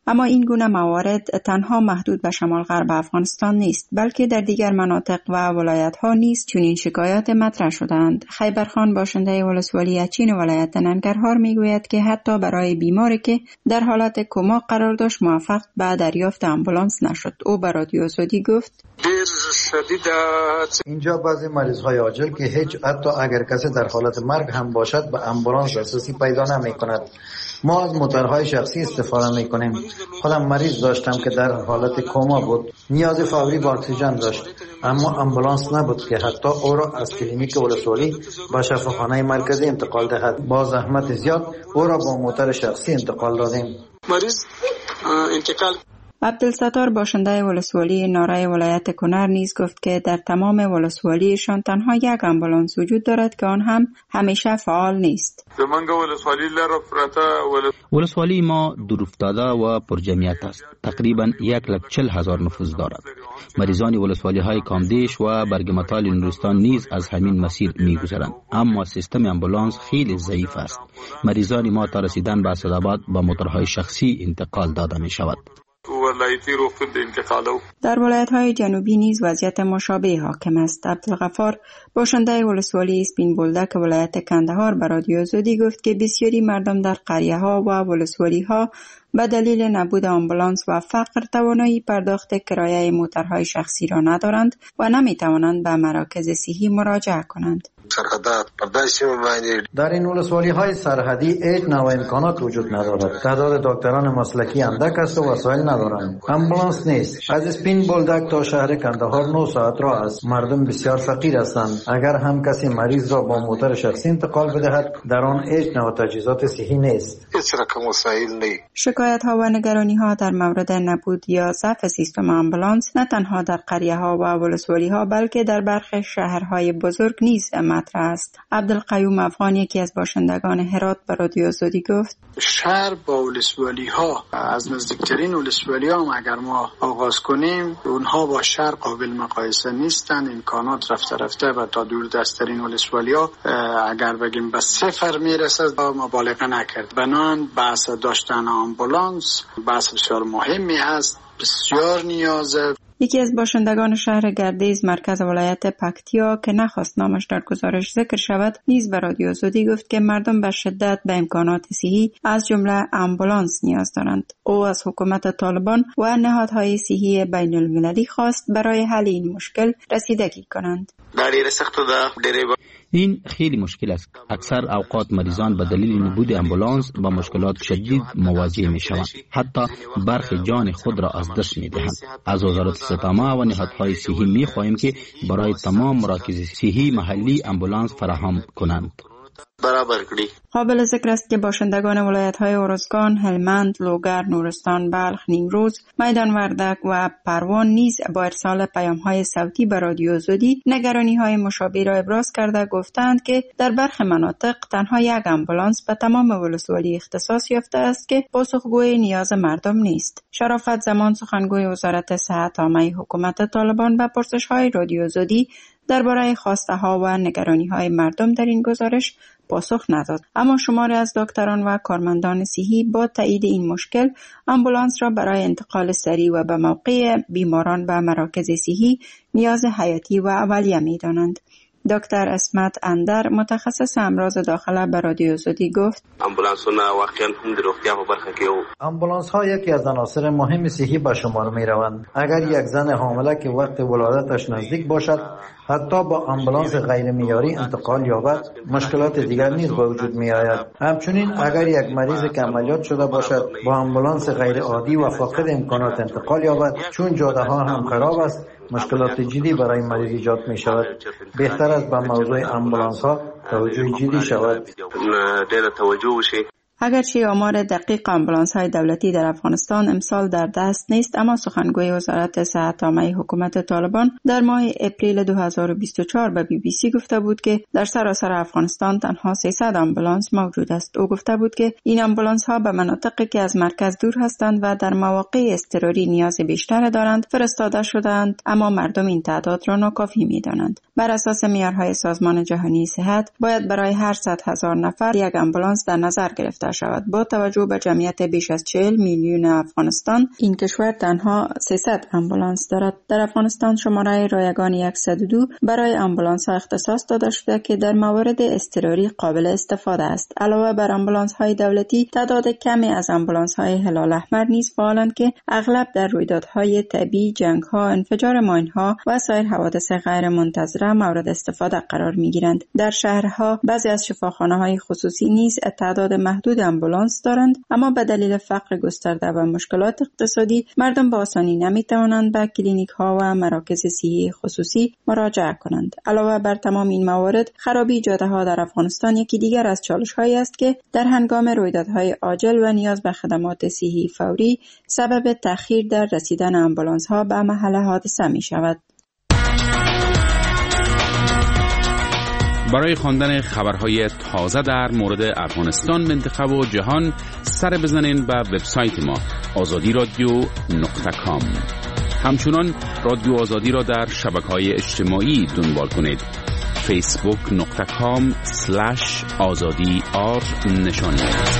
اما این گونه موارد تنها محدود به شمال غرب افغانستان نیست، بلکه در دیگر مناطق و ولایت‌ها نیز چنین شکایات مطرح شدند. خیبرخان باشنده ولسوالی اچین ولایت ننگرهار میگوید که حتی برای بیماری که در حالت کما قرار داشت موفق به دریافت آمبولانس نشد. او به رادیو آزادی گفت: اینجا بعضی مریض‌های عاجل که هیچ حتی اگر کسی در حالت مرگ هم باشد به آمبولانس دسترسی پیدا نمی‌کند. ما از موتورهای شخصی استفاده می‌کنیم. خودم مریض داشتم که در حالت کما بود، نیاز فوری به اکسیژن داشت، اما آمبولانس نبود که حتی او را از کلینیک ولسوالی به شفاخانه مرکزی انتقال دهد. با زحمت زیاد او را با موتور شخصی انتقال دادیم. مریض انتقال عبدالستار باشنده ولسوالی نارای ولایت کنر نیز گفت که در تمام ولسوالیشان تنها یک آمبولانس وجود دارد که آن هم همیشه فعال نیست. ولسوالی ما دورافتاده و پرجمعیت است. تقریبا یک لک چل هزار نفوذ دارد. مریضان ولسوالی های کامدیش و برگمتال نورستان نیز از همین مسیر می گذرند، اما سیستم آمبولانس خیلی ضعیف است. مریضان ما تا رسیدن به اسدآباد با موتورهای شخصی انتقال داده می شود. در ولایت‌های جنوبی نیز وضعیت مشابه حاکم است. عبدالغفار باشنده ولسوالی اسپین بولدک ولایت کندهار به رادیو آزادی گفت که بسیاری مردم در قریه‌ها و ولسوالی‌ها به دلیل نبود آمبولانس و فقر توانایی پرداخت کرایه موتورهای شخصی را ندارند و نمی‌توانند به مراکز صحی مراجعه کنند. در این ولسوالی های سرحدی هیچ نوع امکانات وجود ندارد. تعداد دکتران مسلکی اندک است و وسایل ندارند. آمبولانس نیست. از اسپین بولدک تا شهر کندهار نه ساعت راه است. مردم بسیار فقیر هستند. اگر هم کسی مریض را با موتور شخصی انتقال بدهد، در آن هیچ نوع تجهیزات صحی نیست. شکایت ها و نگرانی ها در مورد نبود یا ضعف سیستم آمبولانس نه تنها در قریه ها و ولسوالی ها بلکه در برخی شهرهای بزرگ نیز مطرح است. عبدالقیوم افغان یکی از باشندگان هرات به رادیو آزادی گفت: شهر با ولسوالی ها از نزدیکترین ولسوالی ها اگر ما آغاز کنیم، اونها با شهر قابل مقایسه نیستند. امکانات رفته رفته و تا دور دستترین ولسوالی ها اگر بگیم به صفر میرسه مبالغه نکرد. بنان بحث داشتن آمبولانس بحث بسیار مهمی است، بسیار نیازه. یکی از باشندگان شهر گردیز مرکز ولایت پکتیا که نخواست نامش در گزارش ذکر شود نیز به رادیو آزادی گفت که مردم به شدت به امکانات صحی از جمله آمبولانس نیاز دارند. او از حکومت طالبان و نهادهای صحی بین المللی خواست برای حل این مشکل رسیدگی کنند. این خیلی مشکل است. اکثر اوقات مریضان به دلیل نبود آمبولانس با مشکلات شدید مواجه می شوند. حتی برخی جان خود را از دست می دهند. از وزارت سپما و نهادهای صحی می خواهیم که برای تمام مراکز صحی محلی آمبولانس فراهم کنند. برابر کړي. قابل ذکر است که باشندگان ولایت‌های ارزگان، هلمند، لوگر، نورستان، بلخ، نیمروز، میدان وردک و پروان نیز با ارسال پیام‌های صوتی به رادیو آزادی نگرانی‌های مشابه را ابراز کرده گفتند که در برخی مناطق تنها یک آمبولانس به تمام ولسوالی اختصاص یافته است که پاسخگوی نیاز مردم نیست. شرافت زمان سخنگوی وزارت صحت عامه حکومت طالبان به پرسش‌های رادیو آزادی درباره خواسته‌ها و نگرانی‌های مردم در این گزارش پاسخ نداد. اما شماری از دکتران و کارمندان صحی با تایید این مشکل آمبولانس را برای انتقال سریع و به موقع بیماران به مراکز صحی نیاز حیاتی و اولیه می‌دانند. دکتر اسمت اندر متخصص امراض داخله به رادیو آزادی گفت: آمبولانسونه واقعا هم در روغتیا په برخه کې یو آمبولانس ها یکی از عناصر مهم صحی به شمار می روند. اگر یک زن حامله که وقت ولادتش نزدیک باشد حتی با آمبولانس غیر معیاری انتقال یابد، مشکلات دیگر نیز به وجود می آید. همچنین اگر یک مریض که عملیات شده باشد با آمبولانس غیر عادی و فاقد امکانات انتقال یابد، چون جاده ها هم خراب است، مشکلات جدی برای مریض ایجاد می شود. بهتر است به موضوع آمبولانس ها توجه جدی شود. اگرچه آمار دقیق آمبولانس های دولتی در افغانستان امسال در دست نیست، اما سخنگوی وزارت صحت عامه حکومت طالبان در ماه اپریل دو هزار و بیست و چهار به بی بی سی گفته بود که در سراسر افغانستان تنها سیصد آمبولانس موجود است. او گفته بود که این آمبولانس ها به مناطقی که از مرکز دور هستند و در مواقع اضطراری نیاز بیشتر دارند فرستاده شدند، اما مردم این تعداد را ناکافی می‌دانند. بر اساس معیارهای سازمان جهانی صحت باید برای هر صد هزار نفر یک آمبولانس در نظر گرفته شود. با توجه به جمعیت بیش از چهل میلیون افغانستان، این کشور تنها سیصد امبولانس دارد. در افغانستان شماره رایگان صد و دو برای امبولانس ها اختصاص داده شده که در موارد اضطراری قابل استفاده است. علاوه بر امبولانس های دولتی، تعداد کمی از امبولانس های هلال احمر نیز فعالند که اغلب در رویدادهای طبیعی، جنگ ها، انفجار ماین ها و سایر حوادث غیر منتظره مورد استفاده قرار می گیرند. در شهرها بعضی از شفاخانه های خصوصی نیز تعداد محدود امبولانس دارند، اما به دلیل فقر گسترده و مشکلات اقتصادی مردم با آسانی نمی توانند به کلینیک ها و مراکز صحی خصوصی مراجعه کنند. علاوه بر تمام این موارد، خرابی جاده ها در افغانستان یکی دیگر از چالش هایی است که در هنگام رویدادهای عاجل و نیاز به خدمات صحی فوری سبب تأخیر در رسیدن امبولانس ها به محل حادثه می شود. برای خواندن خبرهای تازه در مورد افغانستان، منطقه و جهان سر بزنین به وبسایت ما آزادی رادیو نقطه کام. همچنان رادیو آزادی را در شبکه‌های اجتماعی دنبال کنید. فیسبوک نقطه کام سلش آزادی آر نشانی.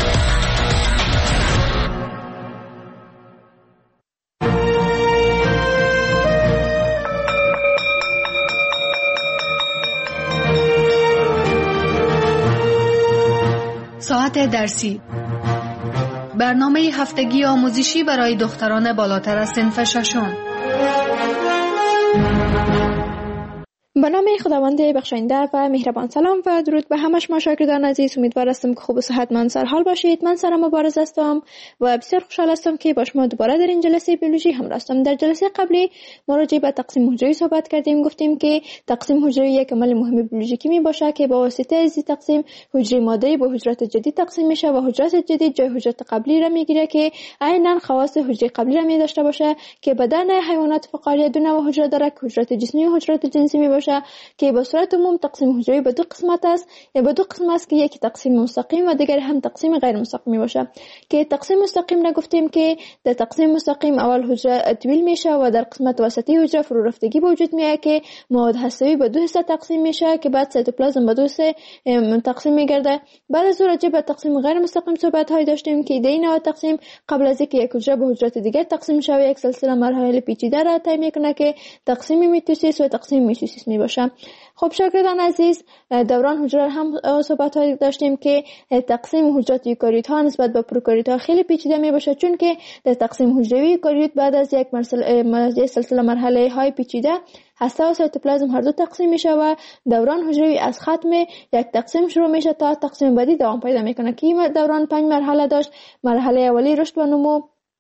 ساعت درسی، برنامه هفتگی آموزشی برای دختران بالاتر از صنف ششم. به نام خداوند بخشنده و مهربان. سلام و درود به همه شما شاگردان عزیز. امیدوار هستم که خوب و صحتمند سر حال باشید. من سارا مبارز هستم و بسیار خوشحال هستم که با شما دوباره در این جلسه بیولوژی همراه هستم. در جلسه قبلی ما راجع به تقسیم حجروی صحبت کردیم. گفتیم که تقسیم حجروی یک عمل مهم بیولوژیکی می باشه که با واسطه از این تقسیم حجره مادری به حجرات جدید تقسیم میشه و حجرات جدید جای حجرات قبلی را میگیره که عیناً خواص حجره قبلی را می داشته باشه که بدن حیوانات فقاریه دو نوع حجره داره که حجرات جسمی و حجرات جنسی می باشه که به صورت عموم تقسیم حجروی به دو قسمت است. یا به دو قسم است که یکی تقسیم مستقیم و دیگر هم تقسیم غیر مستقیم باشه. که تقسیم مستقیم نگفتیم که در تقسیم مستقیم اول حجره طویل میشه و در قسمت وسطی حجره فرو رفتگی به وجود میاد که مواد هسته‌ای به دو حصه تقسیم میشه که بعد سایتوپلازم به دو حصه تقسیم میگرده. بعد از اون راجع به تقسیم غیر مستقیم صحبت های داشتیم که ایده این تقسیم قبل از اینکه یک حجره به حجرات دیگر تقسیم شه و یک سلسله مراحل پیچیده را طی میکنه که تقسیم میتوسیس و تقسیم میتوسیس میباشه. خب شاگردان عزیز، دوران حجره هم صحبت های داشتیم که تقسیم حجرات یوکاریوت ها نسبت به پروکاریوت ها خیلی پیچیده می باشه، چون که در تقسیم حجروی یوکاریوت بعد از یک مرحله سلسله مرحله های پیچیده هسته و سایتوپلازم هر دو تقسیم میشه و دوران حجروی از ختم یک تقسیم شروع میشه تا تقسیم بعدی دوام پیدا میکنه که این دوران پنج مرحله داشت. مرحله اولی رشد و نمو،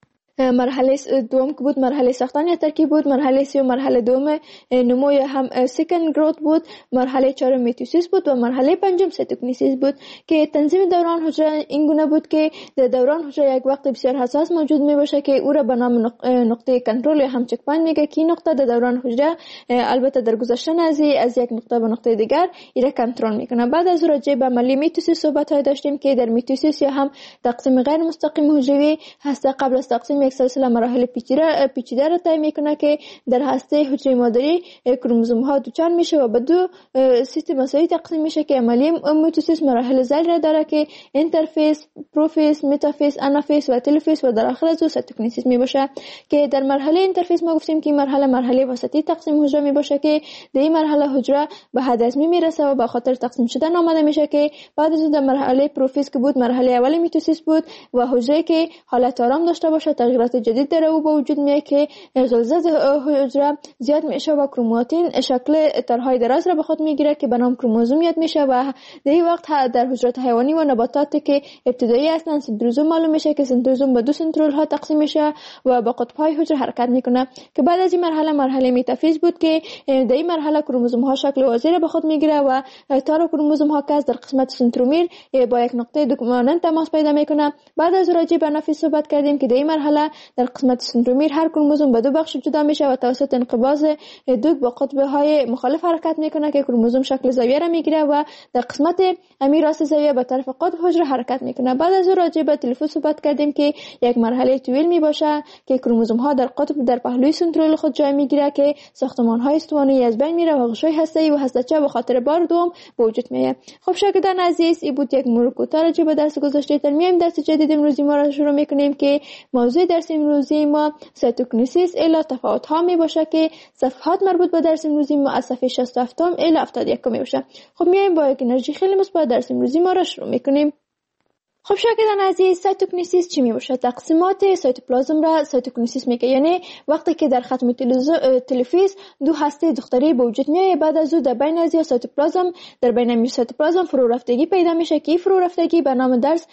مرحله دوم که بود مرحله ساختن یا ترکیب بود، مرحله سوم مرحله دوم نمو یا هم سکند گروت بود، مرحله چهارم میتوسیس بود و مرحله پنجم سایتوکینیسیس بود. که تنظیم دوران حجره این گونه بود که در دوران حجره یک وقت بسیار حساس موجود می باشه که او را به نام نقطه کنترل یا هم چک پوینت میگه که این نقطه در دوران حجره البته در گذشتن از از یک نقطه به نقطه دیگر این را کنترل میکنه. بعد از راجع به عملی میتوسیس صحبت های داشتیم که در میتوسیس یا هم تقسیم غیر مستقیم حجروی هسته قبل از تقسیم یک سلسله مراحل پیچیده پیچیده را طی میکنه که در هسته حجره مادری کروموزوم ها دوچار میشه و به دو سیستم مساوی تقسیم میشه که عملی میتوسیس مراحل ذیل را داره که اینترفیس، پروفیس، متافیس، آنافیس و تلوفیس و در آخر از او سایتوکینیسیس میباشه. که در مرحله اینترفیس ما گفتیم که مرحله مرحله وسطی تقسیم حجره میباشه که در این مرحله حجره به حد ازمی میرسه و به خاطر تقسیم شدن آماده میشه که بعد از اون در مرحله پروفیس که بود مرحله اولی میتوسیس بود و حجره که حالت آرام داشته باشه تغییرات جدید در او به وجود میاد که غلظت حجره زیاد میشه و کروماتین شکل تارهای دراز را به خود میگیره که به نام کروموزوم یاد میشه و در این وقت در حجرات حیوانی و نباتاتی که ابتدایی هستند سنتروزوم معلوم میشه که سنتروزوم به دو سنترول ها تقسیم میشه و با قطب‌های حجره حرکت میکنه. که بعد از این مرحله مرحله متافیز بود که در این مرحله کروموزوم ها شکل وازی را به خود میگیره و تار کروموزوم ها که در قسمت سنترومیر با یک نقطه دومانند تماس پیدا میکنه. بعد از راجع به آنافیز صحبت کردیم که در این مرحله میشه. در قسمت سنترومیر هر کروموزوم به دو بخش جدا میشه و توسط انقباض دوگ با قطب های مخالف حرکت میکنه که کروموزوم شکل زاویه را میگیره و در قسمت امیر راست زاویه به طرف قطب حجره حرکت میکنه. بعد از اون راجع به تلفوز صحبت کردیم که یک مرحله طویل میباشه که کروموزوم ها در قطب در پهلوی سنترول خود جای میگیره که ساختمان های استوانه‌ای از بین میره و غشای هسته‌ای و هسته‌چه به خاطر بار دوم به وجود میاد. خب شاگردان عزیز، این بود یک مرور کوتاه راجع به درس گذشته. در میایم درس جدید امروزی ما را شروع میکنیم که موضوع درس امروزی ما سایتوکینیسیس الی تفاوت ها میباشه که صفحات مربوط به درس امروزی ما از صفحه شصت و هفت الی هفتاد و یک میباشه. خب میایم با یک انرژی خیلی مثبت درس امروزی ما را شروع میکنیم. خب شاگردان عزیز، سایتوکینیسیس چی میباشه؟ تقسیمات سایتوپلازم را سایتوکینیسیس میگه. یعنی وقتی که در ختم تلفیز دو هسته دختری به وجود میاد، بعد از او در بین از سایتوپلازم در بین سایتوپلازم فرو رفتگی پیدا میشه که فرو رفتگی به نام درس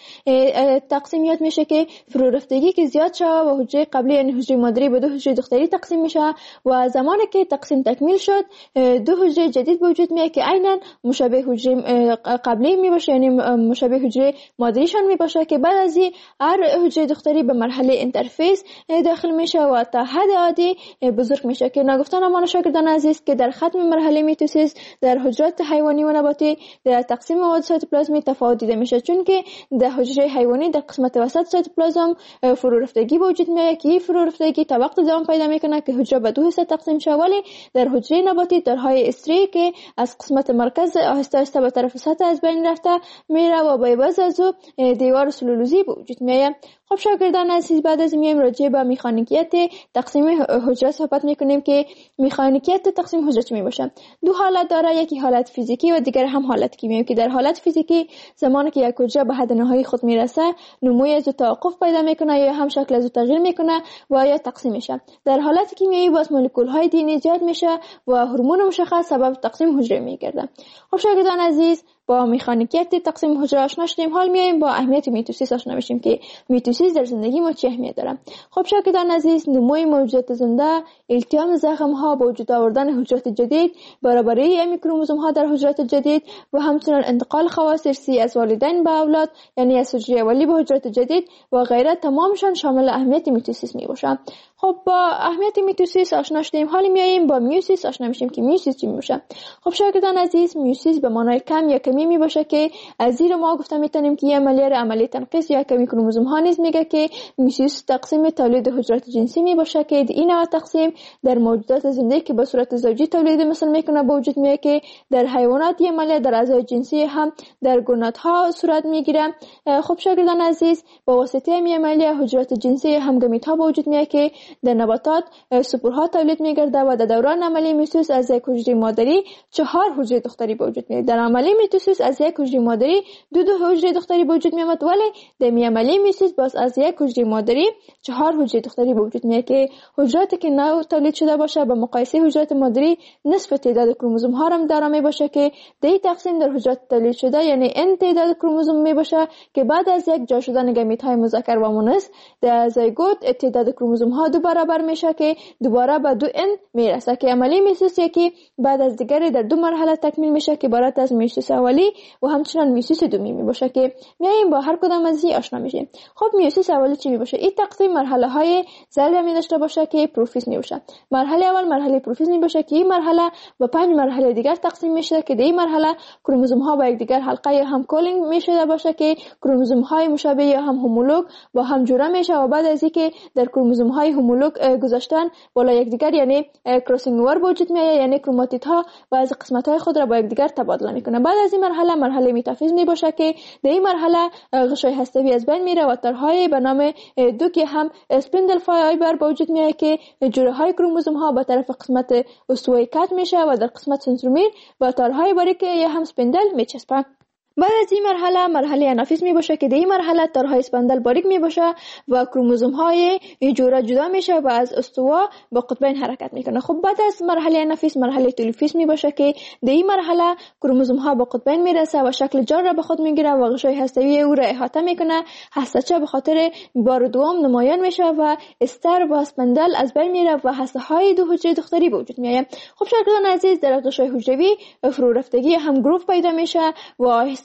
تقسیمیات میشه که فرو رفتگی که زیاد شه و حجره قبلی یعنی حجره مادری به دو حجره دختری تقسیم میشه و زمانی که تقسیم تکمیل شد دو حجره جدید به وجود میاد که عیناً مشابه حجره قبلی میباشه، یعنی مشابه حجره مادری می باشه که بعد از این هر حجره دختری به مرحله اینترفیس داخل میشه و تا حد عادی بزرگ میشه که نگفتن امان شاگردان عزیز که در ختم مرحله میتوسیس در حجرات حیوانی و نباتی در تقسیم مواد سایتوپلازمی تفاوت دیده میشه، چون که در حجره حیوانی در قسمت وسط سایتوپلازم فرو رفتگی به وجود میاد که این فرو رفتگی تا وقت دوام پیدا میکنه که حجره به دو حصه تقسیم شه، ولی در حجره نباتی درهای استری که از قسمت مرکز آهسته آهسته به طرف سطح از بین رفته میره و با عوض از او دیوار سلولوزی به وجود میاد. خب شاگردان عزیز، بعد از میایم راجع به مکانیکیت تقسیم حجره صحبت میکنیم که مکانیکیت تقسیم حجره چی میباشه. دو حالت داره، یکی حالت فیزیکی و دیگر هم حالت کیمیایی که در حالت فیزیکی زمانی که یک حجره به حد نهایی خود میرسه نموی از توقف پیدا میکنه یا هم شکل از تغییر میکنه و یا تقسیم میشه. در حالت کیمیایی باز مولکول های دی ان ای ایجاد میشه و هورمون مشخص سبب تقسیم حجره میگرده. خب شاگردان عزیز، با مکانیکیت تقسیم حجره آشنا شدیم، حال میایم با اهمیت میتوسیس آشنا بشیم که میتوسیس در زندگی ما چه اهمیت داره. خب شاگردان عزیز، نموی موجودات زنده، التیام زخم ها، با وجود آوردن حجرات جدید، برابری امی کروموزوم ها در حجرات جدید و همچنین انتقال خواص ارثی از والدین به اولاد یعنی از حجره اولی به حجرات جدید و غیره تمامشان شامل اهمیت میتوسیس میباشه. خب با اهمیت میتوسیس آشنا شدیم، حالا میاییم با میوسیس آشنا میشیم که میوسیس چی میشه. خب شاگردان عزیز، میوسیس به معنای کم یا کمی میباشه که از زیر ما گفته میتونیم که یه عملیه عملی تنقیص یا کمی کروموزوم ها نیز میگه که میوسیس تقسیم تولید حجرات جنسی میباشه که این نوع تقسیم در موجودات زنده که به صورت زوجی تولید مثل میکنه به وجود میاد که در حیوانات یه عملیه در اعضای جنسی هم در گوناتها صورت میگیره. خب شاگردان عزیز، با واسطه این عملیه حجرات جنسی هم گمیت ها به وجود میاد که در نباتات سپورها تولید میگرده و در دوران عملی میتوسیس از یک حجره مادری چهار حجره دختری به وجود میاد. در عملی میتوسیس از یک حجره مادری دو دو حجره دختری به وجود میاد، ولی در عملی میتوسیس باز از یک حجره مادری چهار حجره دختری به وجود میاد که حجراتی که نو تولید شده باشه به مقایسه حجرات مادری نصف تعداد کروموزوم ها هم داره میباشه که در تقسیم در حجرات تولید شده یعنی ان تعداد کروموزوم میباشه که بعد از یک جا شدن گمیت های مذکر و مؤنث در زیگوت تعداد کروموزوم ها دو برابر میشه که دوباره به دو ان میرسه که عملی میتوسیس که بعد از دیگری در دو مرحله تکمیل میشه که عبارت از میوسیس اولی و همچنین میوسیس دومی میباشه که میایم با هر کدام از این آشنا میشیم. خب میوسیس اولی چی میباشه؟ این تقسیم مرحله های ذره می داشته باشه که پروفیز میباشه. مرحله اول مرحله پروفیز میباشه که این مرحله با پنج مرحله دیگر تقسیم میشه که در این مرحله کروموزوم ها با یکدیگر حلقه یا هم کولینگ میشه باشه که کروموزوم های مشابه یا هم هومولوگ با هم جوړه میشه و بعد از اینکه در کروموزوم های هومولوگ گذاشتن بالا یکدیگر یعنی کراسینگ اوور وجود میاد یعنی کروماتید ها بعضی قسمت های خود را با یکدیگر تبادله میکنه. بعد از این مرحله مرحله میتافیز میباشه که در این مرحله غشای هسته‌ای از بین میره و تارهای به نام دو که هم اسپندل فایبر با وجود میاد که جوره های کروموزوم ها به طرف قسمت استوایی کات میشه و در قسمت سنترومیر با تارهای باریک یا هم اسپندل میچسبه. بعد از این مرحله مرحله انافیز می باشه که در این مرحله تارهای اسپندل باریک می باشه و کروموزوم های جوره جدا میشه و از استوا با قطبین حرکت میکنه. خب بعد از مرحله انافیز مرحله تلوفیز می باشه که در این مرحله کروموزوم ها با قطبین میرسه و شکل جار را به خود میگیره و غشای هسته‌ای او را احاطه میکنه. هسته‌چه به خاطر بار دوم نمایان میشه و استر و اسپندل از بین میره و هسته های دو حجره دختری به وجود میاد. خب شاگردان عزیز، در غشای حجروی فرو رفتگی هم گروف پیدا میشه و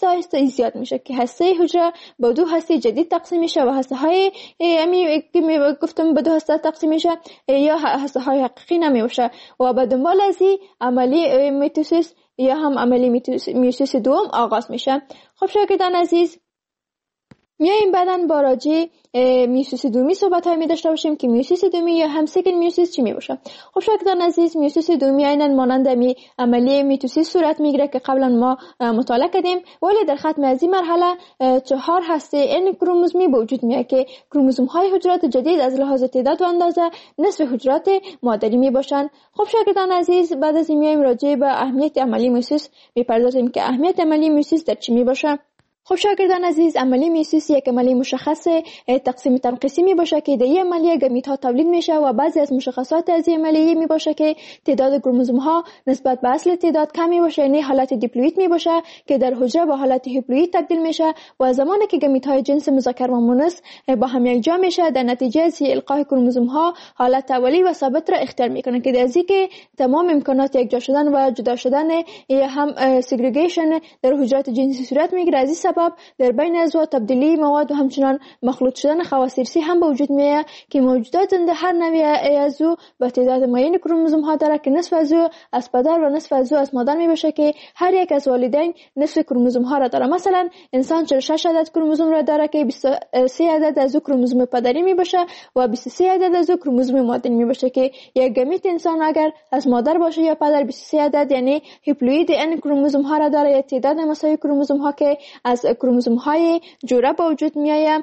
آهسته آهسته زیاد میشه که هسته حجره با دو هسته جدید تقسیم میشه و هسته های امی که گفتم به دو هسته تقسیم میشه یا هسته های حقیقی نمیشه و به دنبال از این عملی میتوسیس یا هم عملی میوسیس دوم آغاز میشه. خب شاگردان عزیز، میایم بعدن با راجع میوسیس دومی صحبت های می داشته باشیم که میوسیس دومی یا هم سیکل میوسیس چی می باشه. خب شاگردان عزیز، میوسیس دومی عیناً مانند می عملی میتوسیس صورت میگیره که قبلا ما مطالعه کردیم، ولی در ختم از این مرحله چهار هسته این کروموزومی به وجود میاد که کروموزوم های حجرات جدید از لحاظ تعداد و اندازه نصف حجرات مادری می باشن. خب شاگردان عزیز، بعد از این میایم راجع به اهمیت عملی میوسیس میپردازیم که اهمیت عملی میوسیس در چی می باشه. خب شاگردان عزیز، عملی میوسیس یک عملی مشخص تقسیم تنقیصی می باشه که در این عملیه گمیت ها تولید میشه و بعضی از مشخصات از این عملیه می باشه که تعداد کروموزوم ها نسبت به اصل تعداد کم می باشه، یعنی حالت دیپلوئید می باشه که در حجره به حالت هیپلوئید تبدیل میشه و زمانی که گمیت های جنس مذکر و مؤنث با هم یکجا میشه در نتیجه از القای کروموزوم ها حالت اولی و ثابت را اختیار میکنه که در ازی که تمام امکانات یکجا شدن و جدا شدن یا هم سگریگیشن در حجرات جنسی صورت میگیره. از این سبب در بین اعضا تبدیلی مواد و همچنان مخلوط شدن خواص ارثی هم به وجود میاد که موجودات زنده هر نوع اعضا با تعداد معین کروموزوم ها داره که نصف از او از پدر و نصف از او از مادر می باشه که هر یک از والدین نصف کروموزوم ها را داره. مثلا انسان چهل و شش عدد کروموزوم را داره که بیست و سه عدد از او کروموزوم پدری می باشه و بیست و سه عدد از او کروموزوم مادری می باشه که یک گمیت انسان اگر از مادر باشه یا پدر بیست و سه عدد یعنی هیپلوئید ان کروموزوم ها را داره یا تعداد مساوی کروموزوم ها که از کروموزوم های جوره با وجود میآید.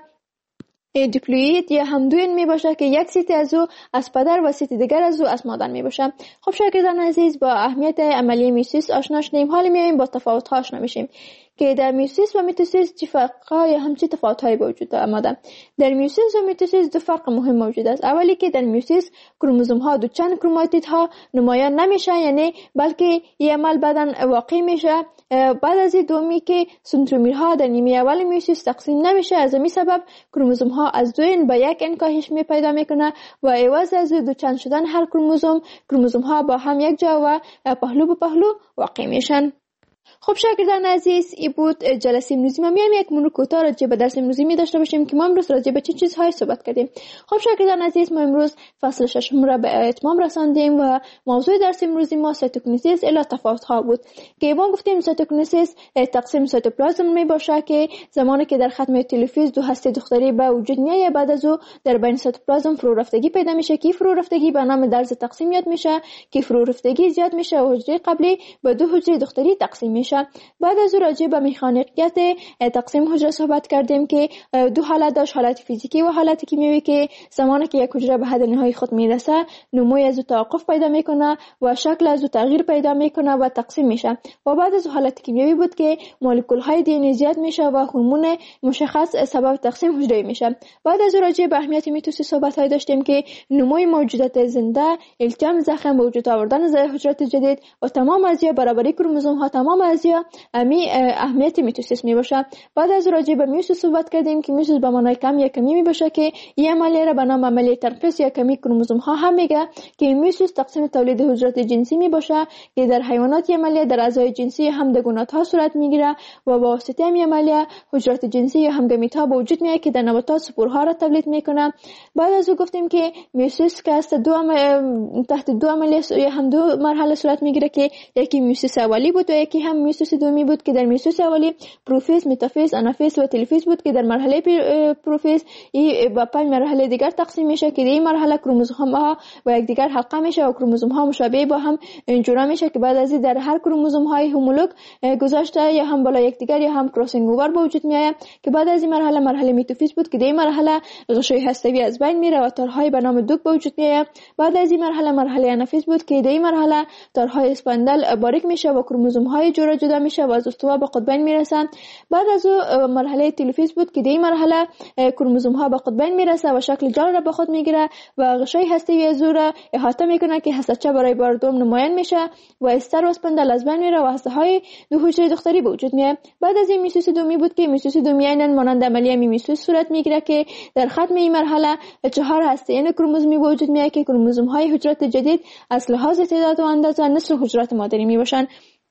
دیپلوئید یا همدوین می باشه که یک سیت از او از پدر و سیت دیگر از او از مادر می باشه. خب شاگردان عزیز، با اهمیت عملی میوسیس آشنا شدیم، حالا میایم با تفاوت ها آشنا میشیم که در میوسیس و میتوسیس چه فرق‌ها یا هم چه تفاوت‌هایی به وجود آمده. در میوسیس و میتوسیس دو فرق مهم موجود است. اولی که در میوسیس کروموزوم ها دو چند کروماتید ها نمایان نمیشه، یعنی بلکه یه عمل بدن واقع میشه. بعد از این دومی که سنترومیرها در نیمه اول میوسیس تقسیم نمیشه، از همین سبب کروموزوم ها از دو این به یک این کاهش می پیدا میکنه و عوض از دو چند شدن هر کروموزوم کروموزوم ها با هم یک جا و پهلو به پهلو واقع میشن. خب شاگردان عزیز، این بود جلسه امروزی ما. میایم یک مرور کوتاه راجع به درس امروزی می داشته باشیم که ما امروز راجع به چه چیزهای صحبت کردیم. خب شاگردان عزیز، ما امروز فصل ششم را به اتمام رساندیم و موضوع درس امروزی ما سایتوکینیزیس الی تفاوت‌ها بود که ما گفتیم سایتوکینیزیس تقسیم سایتوپلازم می باشه که زمانی که در ختم تلوفیز دو هسته دختری به وجود میاد، بعد از او در بین سایتوپلازم فرو رفتگی پیدا میشه که فرو رفتگی به نام درز تقسیم یاد میشه که فرو رفتگی زیاد میشه و حجره قبلی به دو حجره دختری تقسیم میشه. بعد از راجع به مکانیکیت تقسیم حجره صحبت کردیم که دو حالت داشت، حالت فیزیکی و حالت کیمیایی که زمانی که یک حجره به حد نهایی خود میرسه نموی از او توقف پیدا میکنه و شکل از او تغییر پیدا میکنه و تقسیم میشه. و بعد از حالت کیمیایی بود که مولکول های دی ان ای زیاد میشه و هورمون مشخص سبب تقسیم حجره میشه. بعد از راجع به اهمیت میتوسیس صحبت های داشتیم که نموی موجودات زنده، التیام زخم، به وجود آوردن حجرات جدید و تمام ازیا برابری کروموزوم ها، تمام ازیا امی اهمیت میتوسیس می باشه. بعد از راجع به میوسیس صحبت کردیم که میوسیس به معنای کم یا کمی می باشه که این عملیه را به نام عملیه تنقیص یا کمی کروموزوم ها هم میگه که میوسیس تقسیم تولید حجرات جنسی می باشه که در حیوانات این عملیه در اعضای جنسی هم دگونات ها صورت میگیره و با واسطه این عملیه حجرات جنسی یا هم گمیت ها به وجود میاد که در نباتات سپورها را تولید میکنه. بعد از او گفتیم که میوسیس که است دو عمل... تحت دو عملیه یا هم دو مرحله صورت میگیره که یکی میوسیس اولی بود و یکی هم میوسیس دومی بود که در میوسیس اولی پروفیز، متافیز، آنافیز و تلفیز بود که در مرحله پروفیز این با پنج مرحله دیگر تقسیم میشه که در این مرحله کروموزوم ها و یک دیگر حلقه میشه و کروموزوم ها مشابه با هم جورا میشه که بعد از این در هر کروموزوم های هومولوگ گذاشته یا هم بالا یک دیگر یا هم کراسینگ اوور به وجود میاد که بعد از این مرحله مرحله میتافیز بود که در این مرحله غشای هسته‌ای از بین میره و تارهای به نام دوک به وجود میاد. بعد از این مرحله مرحله آنافیز بود که در این مرحله تارهای اسپاندل باریک میشه و کروموزوم های جورا جدا میشه و از استوا به قطبین میرسن. بعد از مرحله تلفیز بود که در این مرحله کروموزوم ها به قطبین میرسه و شکل جال را به خود میگیره و غشای هسته‌ای از او را احاطه میکنه که هسته‌چه برای بار دوم نمایان میشه و استر و اسپاندل از بین میره و هسته های دو حجره دختری به وجود میاد. بعد از این میوسیس دومی بود که میوسیس دومی عیناً مانند عملیه میوسیس صورت میگیره که در ختم این مرحله چهار هسته این کروموزومی به وجود میاد که کروموزوم های حجرات جدید از لحاظ تعداد و اندازه نصف حجرات مادری میباشن.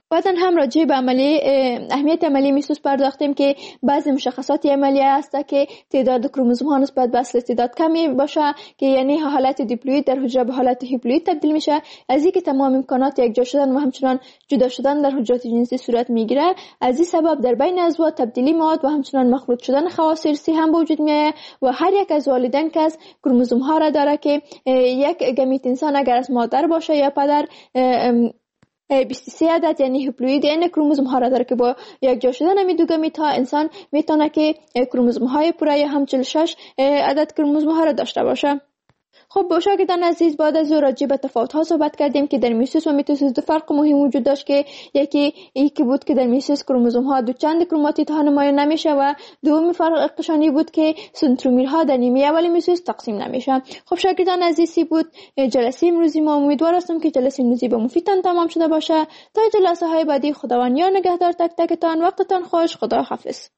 بعدن هم راجع به عملی اهمیت عملی میسوس پرداختیم که بعضی مشخصات عملی هست که تعداد کروموزوم ها نسبت به اصل تعداد کمی باشه که یعنی حالت دیپلوید در حجره به حالت هیپلوید تبدیل میشه. از اینکه تمام امکانات یکجا شدن و همچنان جدا شدن در حجرات جنسی صورت میگیره، از این سبب در بین ازواج تبدیلی مواد و همچنان مخلوط شدن خواص ارثی هم به وجود میاد و هر یک از والدین که از کروموزوم ها را داره که یک گمیت انسان اگر از مادر باشه یا پدر بیست و سه عدد یعنی هیپلوید یعنی کروموزوم ها را داره که با یک جا شدن می دو گمیت ها انسان میتونه که کروموزوم های پوره یا هم چهل و شش عدد کروموزوم ها را داشته باشه. خب با شاگردان عزیز، بعد از راجع به تفاوت ها صحبت کردیم که در میوسیس و میتوسیس دو فرق مهم وجود داشت که یکی یکی بود که در میوسیس کروموزوم ها دو چند کروماتید ها نمایان نمیشه و دومی فرقشانی بود که سنترومیر در نیمه اول میوسیس تقسیم نمیشه. خب شاگردان عزیزی بود جلسه امروزی ما، امیدوار هستم که جلسه امروزی به مفیدتان تمام شده باشه. تا جلسه های بعدی خداوند یار نگهدار تک تکتان. وقتتان خوش. خدا حافظ.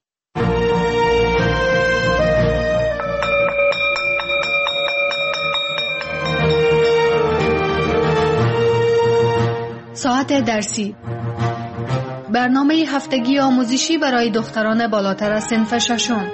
ساعت درسی، برنامه هفتگی آموزشی برای دختران بالاتر از صنف ششم.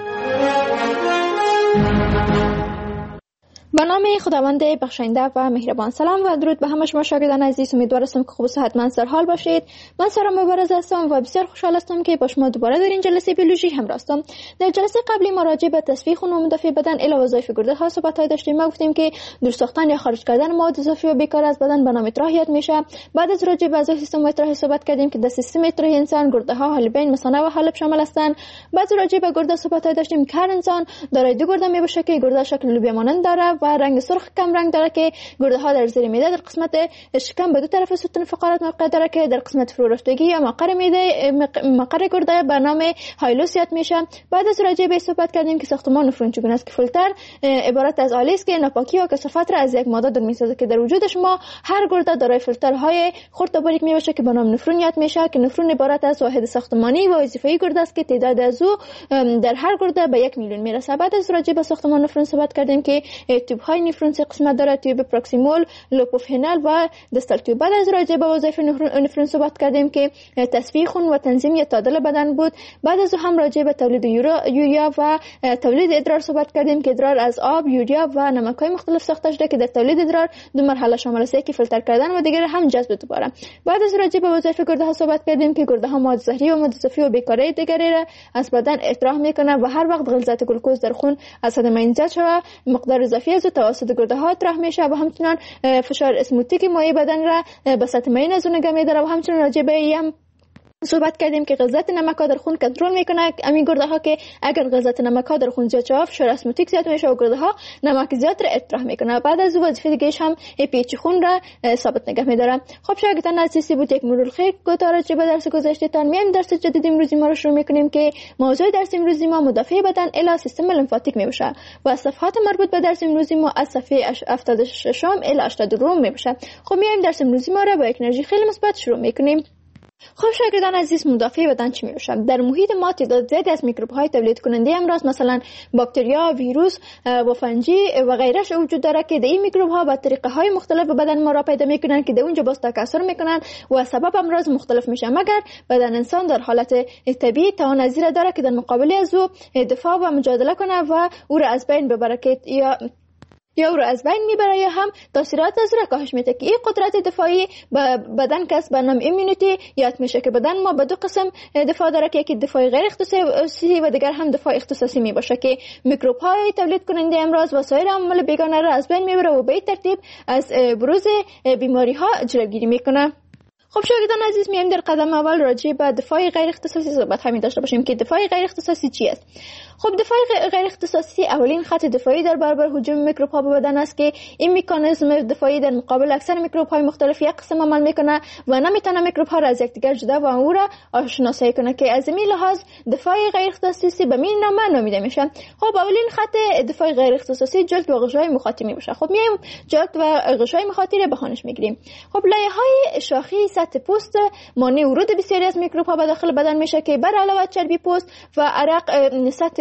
به نام خداوند بخشنده و مهربان. سلام و درود به همه شما شاگردان عزیز. امیدوار هستم که خوب و صحتمند سر حال باشید. من سارا مبارز هستم و بسیار خوشحال هستم که با شما دوباره در این جلسه بیولوژی همراه هستم. در جلسه قبلی ما راجع به تصفیه خون و مدافع بدن الی وظایف گرده ها صحبت داشتیم. ما گفتیم که دور ساختن یا خارج کردن مواد اضافی و بیکار از بدن به نام اطراح یاد میشه. بعد از راجع به اعضای سیستم اطراحی صحبت کردیم که در سیستم اطراحی انسان گرده ها، حالبین، مثانه و حالب شامل هستند. بعد راجع به گرده صحبت داشتیم که هر انسان دارای دو گرده میباشه که گرده شکل لوبیا مانند داره و رنگ سرخ کم رنگ داره که گرده ها در زیر معده در قسمت شکم به دو طرف ستون فقرات موقع داره که در قسمت فرورفتگی یا مقر معده مقر گرده به نام هایلوس یاد میشه. بعد از راجع به صحبت کردیم که ساختمان نفرون چگونه است که فیلتر عبارت از آلی است که ناپاکی و کثافت را از یک ماده دور میسازه که در وجود شما هر گرده دارای فیلترهای خرد و باریک میباشه که به نام نفرون یاد میشه که نفرون عبارت از واحد ساختمانی و وظیفه‌ای گرده است که تعداد از او در هر گرده به یک میلیون میرسه. بعد از راجع به ساختمان نفرون صحبت کردیم که تیوب های نفرون سه قسمت داره: تیوب پروکسیمال، لوپوفینال و دستال تیوب. بعد از راجع به وظایف نفرون صحبت کردیم که تصفیه خون و تنظیم یا تعادل بدن بود. بعد از هم راجع به تولید یوریا و تولید ادرار صحبت کردیم که ادرار از آب، یوریا و نمک‌های مختلف ساخته شده که در تولید ادرار دو مرحله شامل است: یکی فیلتر کردن و دیگر هم جذب دوباره. بعد از راجع به وظایف گرده ها صحبت کردیم که گرده ها مواد زهری و مواد اضافی و بیکاری دیگری را از بدن اطراح میکنه و هر وقت غلظت گلوکوز در خون از حد معین زیاد شود مقدار اضافی از توسط گرده ها اطراح میشه و همچنان فشار اسموتیک مایع بدن را به سطح معین از اون نگه میداره و همچنان راجع به هم صحبت کردیم که غلظت نمک ها در خون کنترل میکنه همین گرده ها که اگر غلظت نمک ها در خون زیاد شود فشار اسموتیک زیاد میشه و گرده ها نمک زیاد را اطراح میکنه. بعد از وظیفه دیگه‌اش هم پیچ خون را ثابت نگه میداره. خب شاگردان عزیزی بود یک مرور خیر گفتار راجع به درس گذشته‌تان. میایم درس جدید امروزی ما رو شروع میکنیم که موضوع درس امروزی ما مدافع بدن الی سیستم لمفاتیک میباشه و صفحات مربوط به درس امروزی ما از صفحه هفتاد و شش الی هشتاد و دو میباشه. خب میایم درس امروزی ما رو با یک انرژی خیلی مثبت شروع میکنیم. خب شاگردان عزیز، مدافع بدن چی میشه؟ در محیط ما تعداد زیادی از میکروب های تولید کننده امراض مثلا باکتریا، ویروس و فنجی و غیرش وجود داره که این میکروب ها با طریقه های مختلف به بدن ما را پیدا میکنن که در اونجا باز تکثر میکنن و سبب امراض مختلف میشه، مگر بدن انسان در حالت طبیعی توان از این داره که در مقابل از او دفاع و مجادله کنه و او را از بین ببره که یا یا او را از بین میبره یا هم تاثیرات از او را کاهش میده که این قدرت دفاعی بدن کس به نام ایمونیتی یاد میشه که بدن ما به دو قسم دفاع داره که یکی دفاع غیر اختصاصی و دیگر هم دفاع اختصاصی میباشه که میکروب های تولید کننده امراض و سایر عوامل بیگانه را از بین میبره و به این ترتیب از بروز بیماری ها جلوگیری میکنه. خب شاگردان عزیز، میایم در قدم اول راجع به دفاع غیر اختصاصی صحبت همین داشته باشیم که دفاع غیر اختصاصی چی است. خب دفاع غیر اختصاصی اولین خط دفاعی در برابر هجوم میکروب ها به بدن است که این مکانیزم دفاعی در مقابل اکثر میکروب های مختلف یک قسم عمل میکنه و نمیتونه میکروب ها را از یکدیگر جدا و او را آشناسایی کنه که از این لحاظ دفاع غیر اختصاصی به این نام نامیده میشه. خب اولین خط دفاع غیر اختصاصی جلد و غشای مخاطی میشه. خب میایم جلد و غشای مخاطی را به خانش میگیریم. خب لایه های شاخی سطح پوست مانع ورود بسیاری از میکروب ها به داخل بدن میشه که بر علاوه چربی پوست و عرق سطح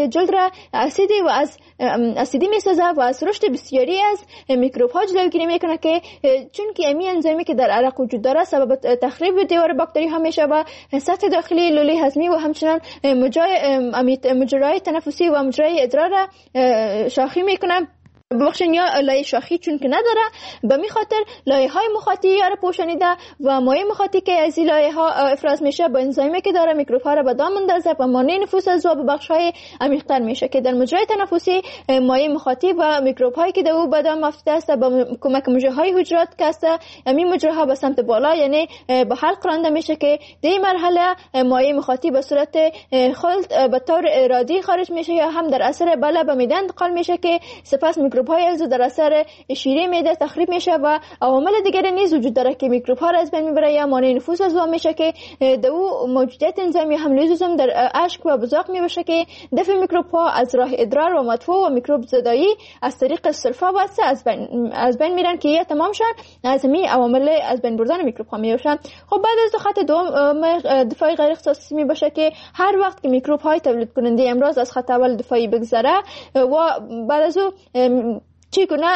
جلد را اسیدی و از اسیدی میسازه و از رشد بسیاری از میکروب ها جلوگیری میکنه که چون که امی انزیمی که در عرق وجود داره سبب تخریب دیوار باکتری ها میشه و سطح داخلی لوله هضمی و همچنان مجرای تنفسی و مجرای ادرار را شاخی میکنه. ببخشید یا لایه شاخی چون که نداره، به می خاطر لایه های مخاطی یا را پوشانیده و مایع مخاطی که از این لایه ها افراز میشه با انزیمی که داره میکروب ها را به دام میندازه و مانع نفوذ از او به بخش های عمیق‌تر میشه که در مجرای تنفسی مایع مخاطی و میکروب هایی که در او به دام افتاده است با کمک مجرا های حجرات که است همین مجراها به سمت بالا یعنی به حلق رانده میشه که در این مرحله مایع مخاطی به صورت خلط به طور ارادی خارج میشه یا هم در اثر بالا به معده انتقال میشه که سپس میکروب های از در اثر شیره معده تخریب میشه و عوامل دیگری نیز وجود داره که میکروب ها را از بین میبره یا مانع نفوذ از او میشه که در او موجودیت انزیمی هم لیزوزم در اشک و بزاق میبشه که دفع میکروب ها از راه ادرار و مدفوع و میکروب زدایی از طریق سلفا واسه از بین از بین میرن که یه تمام شن از می عوامل از بین بردن میکروب ها میشن. خب بعد از خط دوم دفاعی غیر اختصاصی میبشه که هر وقت که میکروب های تولید کننده امراض از خط اول دفاعی بگذره و بعد از او چگونه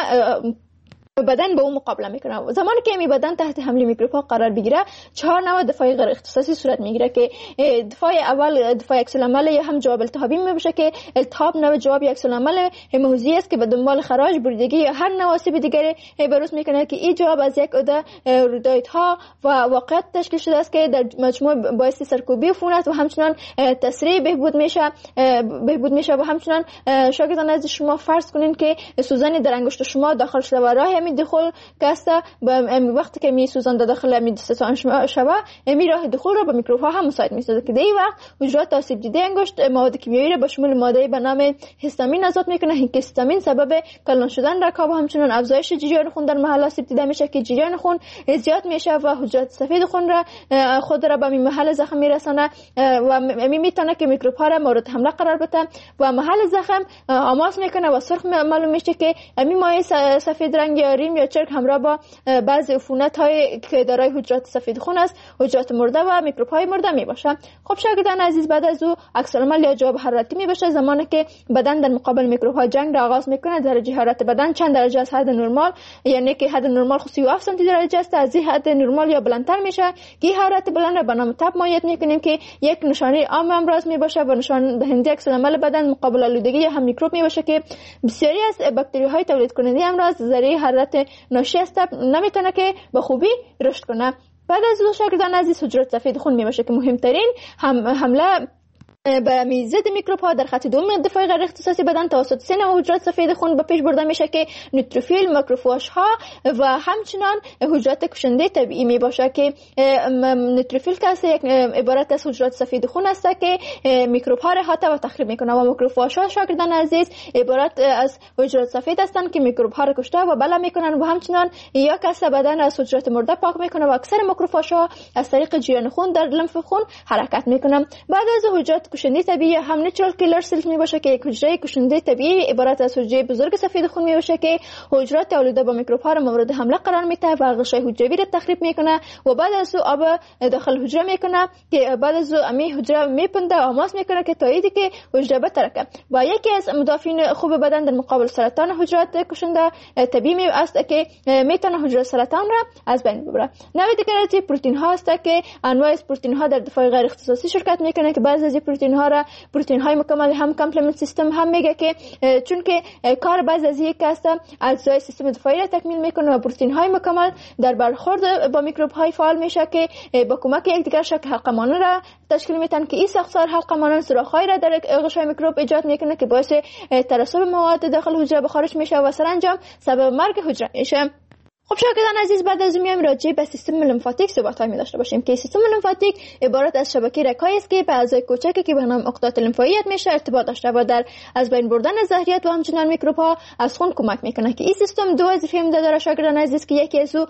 بدن به اون مقابله میکنه. زمانی که می بدن تحت حمله میکروب ها قرار بگیره چهار نوع دفاعی غیر اختصاصی صورت میگیره که دفاع اول دفاع عکس العمل یا هم جواب التهابی میبشه که التهاب نوع جواب عکس العمل هیموزی است که به دنبال خراج بریدگی یا هر نوع آسیب دیگری بروز میکنه که این جواب از یک عده رودایت‌ها و واقعیت تشکیل شده است که در مجموع باعث سرکوبی عفونت و همچنان تسریع بهبود میشه بهبود میشه و همچنان شاگردان از شما فرض کنین که سوزن در انگشت شما داخل شده و راه دخول کاسته به وقتی که می سوزانده داخل می دستان شبه می راه دخول را به میکروب ها هم مساعد می سازه که در این وقت حجرات آسیب دیده انگشت مواد کیمیایی را به شمول ماده به نام هیستامین آزاد میکنه که هیستامین سبب کلان شدن رکاب و همچنان افزایش جریان خون در محل آسیب دیده میشه که جریان خون زیاد میشه و حجرات سفید خون را خود را به محل زخم میرسانه و می میتونه که میکروب ها را مورد حمله قرار بده و محل زخم آماس میکنه و سرخ معلوم میشه که همین مایع سفید رنگ یا ریم یا چرک همراه با بعضی عفونت های که دارای حجرات سفید خون است حجرات مرده و میکروب های مرده می باشه. خب شاگردان عزیز بعد از او عکس العمل یا جواب حرارتی می باشه زمانی که بدن در مقابل میکروب ها جنگ را آغاز میکنه. درجه حرارت بدن چند درجه از حد نرمال یعنی که حد نرمال سی و هفت سانتی درجه است از این حد نرمال یا بلندتر میشه که حرارت بلند را به نام تب مایع میکنیم که یک نشانه عام امراض می باشه و نشان دهنده عکس العمل بدن مقابل آلودگی یا هم میکروب می باشه که بسیاری از باکتری های تولید کننده امراض ذریعه حرارت ناشی از تب نمیتونه که به خوبی رشد کنه. بعد از او شاگردان عزیز حجرات سفید خون میباشه که مهمترین هم حمله به میزد میکروب ها در خط دوم دفاع غیر اختصاصی بدن توسط سه نوع حجرات سفید خون به پیش برده میشه که نوتروفیل، ماکروفاژ ها و همچنان حجرات کشنده طبیعی می باشه که نوتروفیل که یک عبارت از حجرات سفید خون است که میکروب ها را احاطه و تخریب میکنه و ماکروفاژ ها شاگردان عزیز عبارت از حجرات سفید هستند که میکروب ها را کشته و بلا میکنن و همچنان یا کس بدن از حجرات مرده پاک میکنه و اکثر ماکروفاژ ها از طریق جریان خون در لمف خون حرکت میکنن. بعد از حجرات کشنده طبیعی هم نیچرال کیلر سلز می باشه که یک حجره کشنده طبیعی عبارت از حجره بزرگ سفید خون می باشه که حجرات آلوده با میکروب ها را مورد حمله قرار میده و غشای حجروی را تخریب میکنه و بعد از او آب داخل حجره میکنه که بعد از او امی حجره میپنده و آماس میکنه که تاییدی که حجره بترکه و یکی از مدافعین خوب بدن در مقابل سرطان حجرات کشنده طبیعی است که میتونه حجره سرطان را از بین ببره. نوع دیگر از پروتئین ها است که انواع از پروتئین ها در دفاع غیر اختصاصی شرکت میکنه که بعضی از پروتئین ها را پروتئین های مکمل هم کامپلمنت سیستم هم میگه که چون که کار بعضی از یک است اجزای سیستم دفاعی را تکمیل میکنه و پروتئین های مکمل در برخورد با میکروب های فعال میشه که با کمک یکدیگر شکل حلقه مانند را تشکیل میدن که این ساختار حلقه مانند سوراخ های را در غشای میکروب ایجاد میکنه که باعث ترسب مواد داخل حجره به خارج میشه و سرانجام سبب مرگ حجره میشه. خب شاگردان عزیز بعد از میایم راجع به سیستم لمفاتیک صحبت‌هایی داشته باشیم که سیستم لمفاتیک عبارت از شبکه رگ‌هایی است که به اعضای کوچکی که به نام عقدات لمفاویت میشه ارتباط داشته و در از بین بردن زهریات و همچنان میکروب‌ها از خون کمک میکنه که این سیستم دو وظیفه داره شاگردان عزیز که یکی از او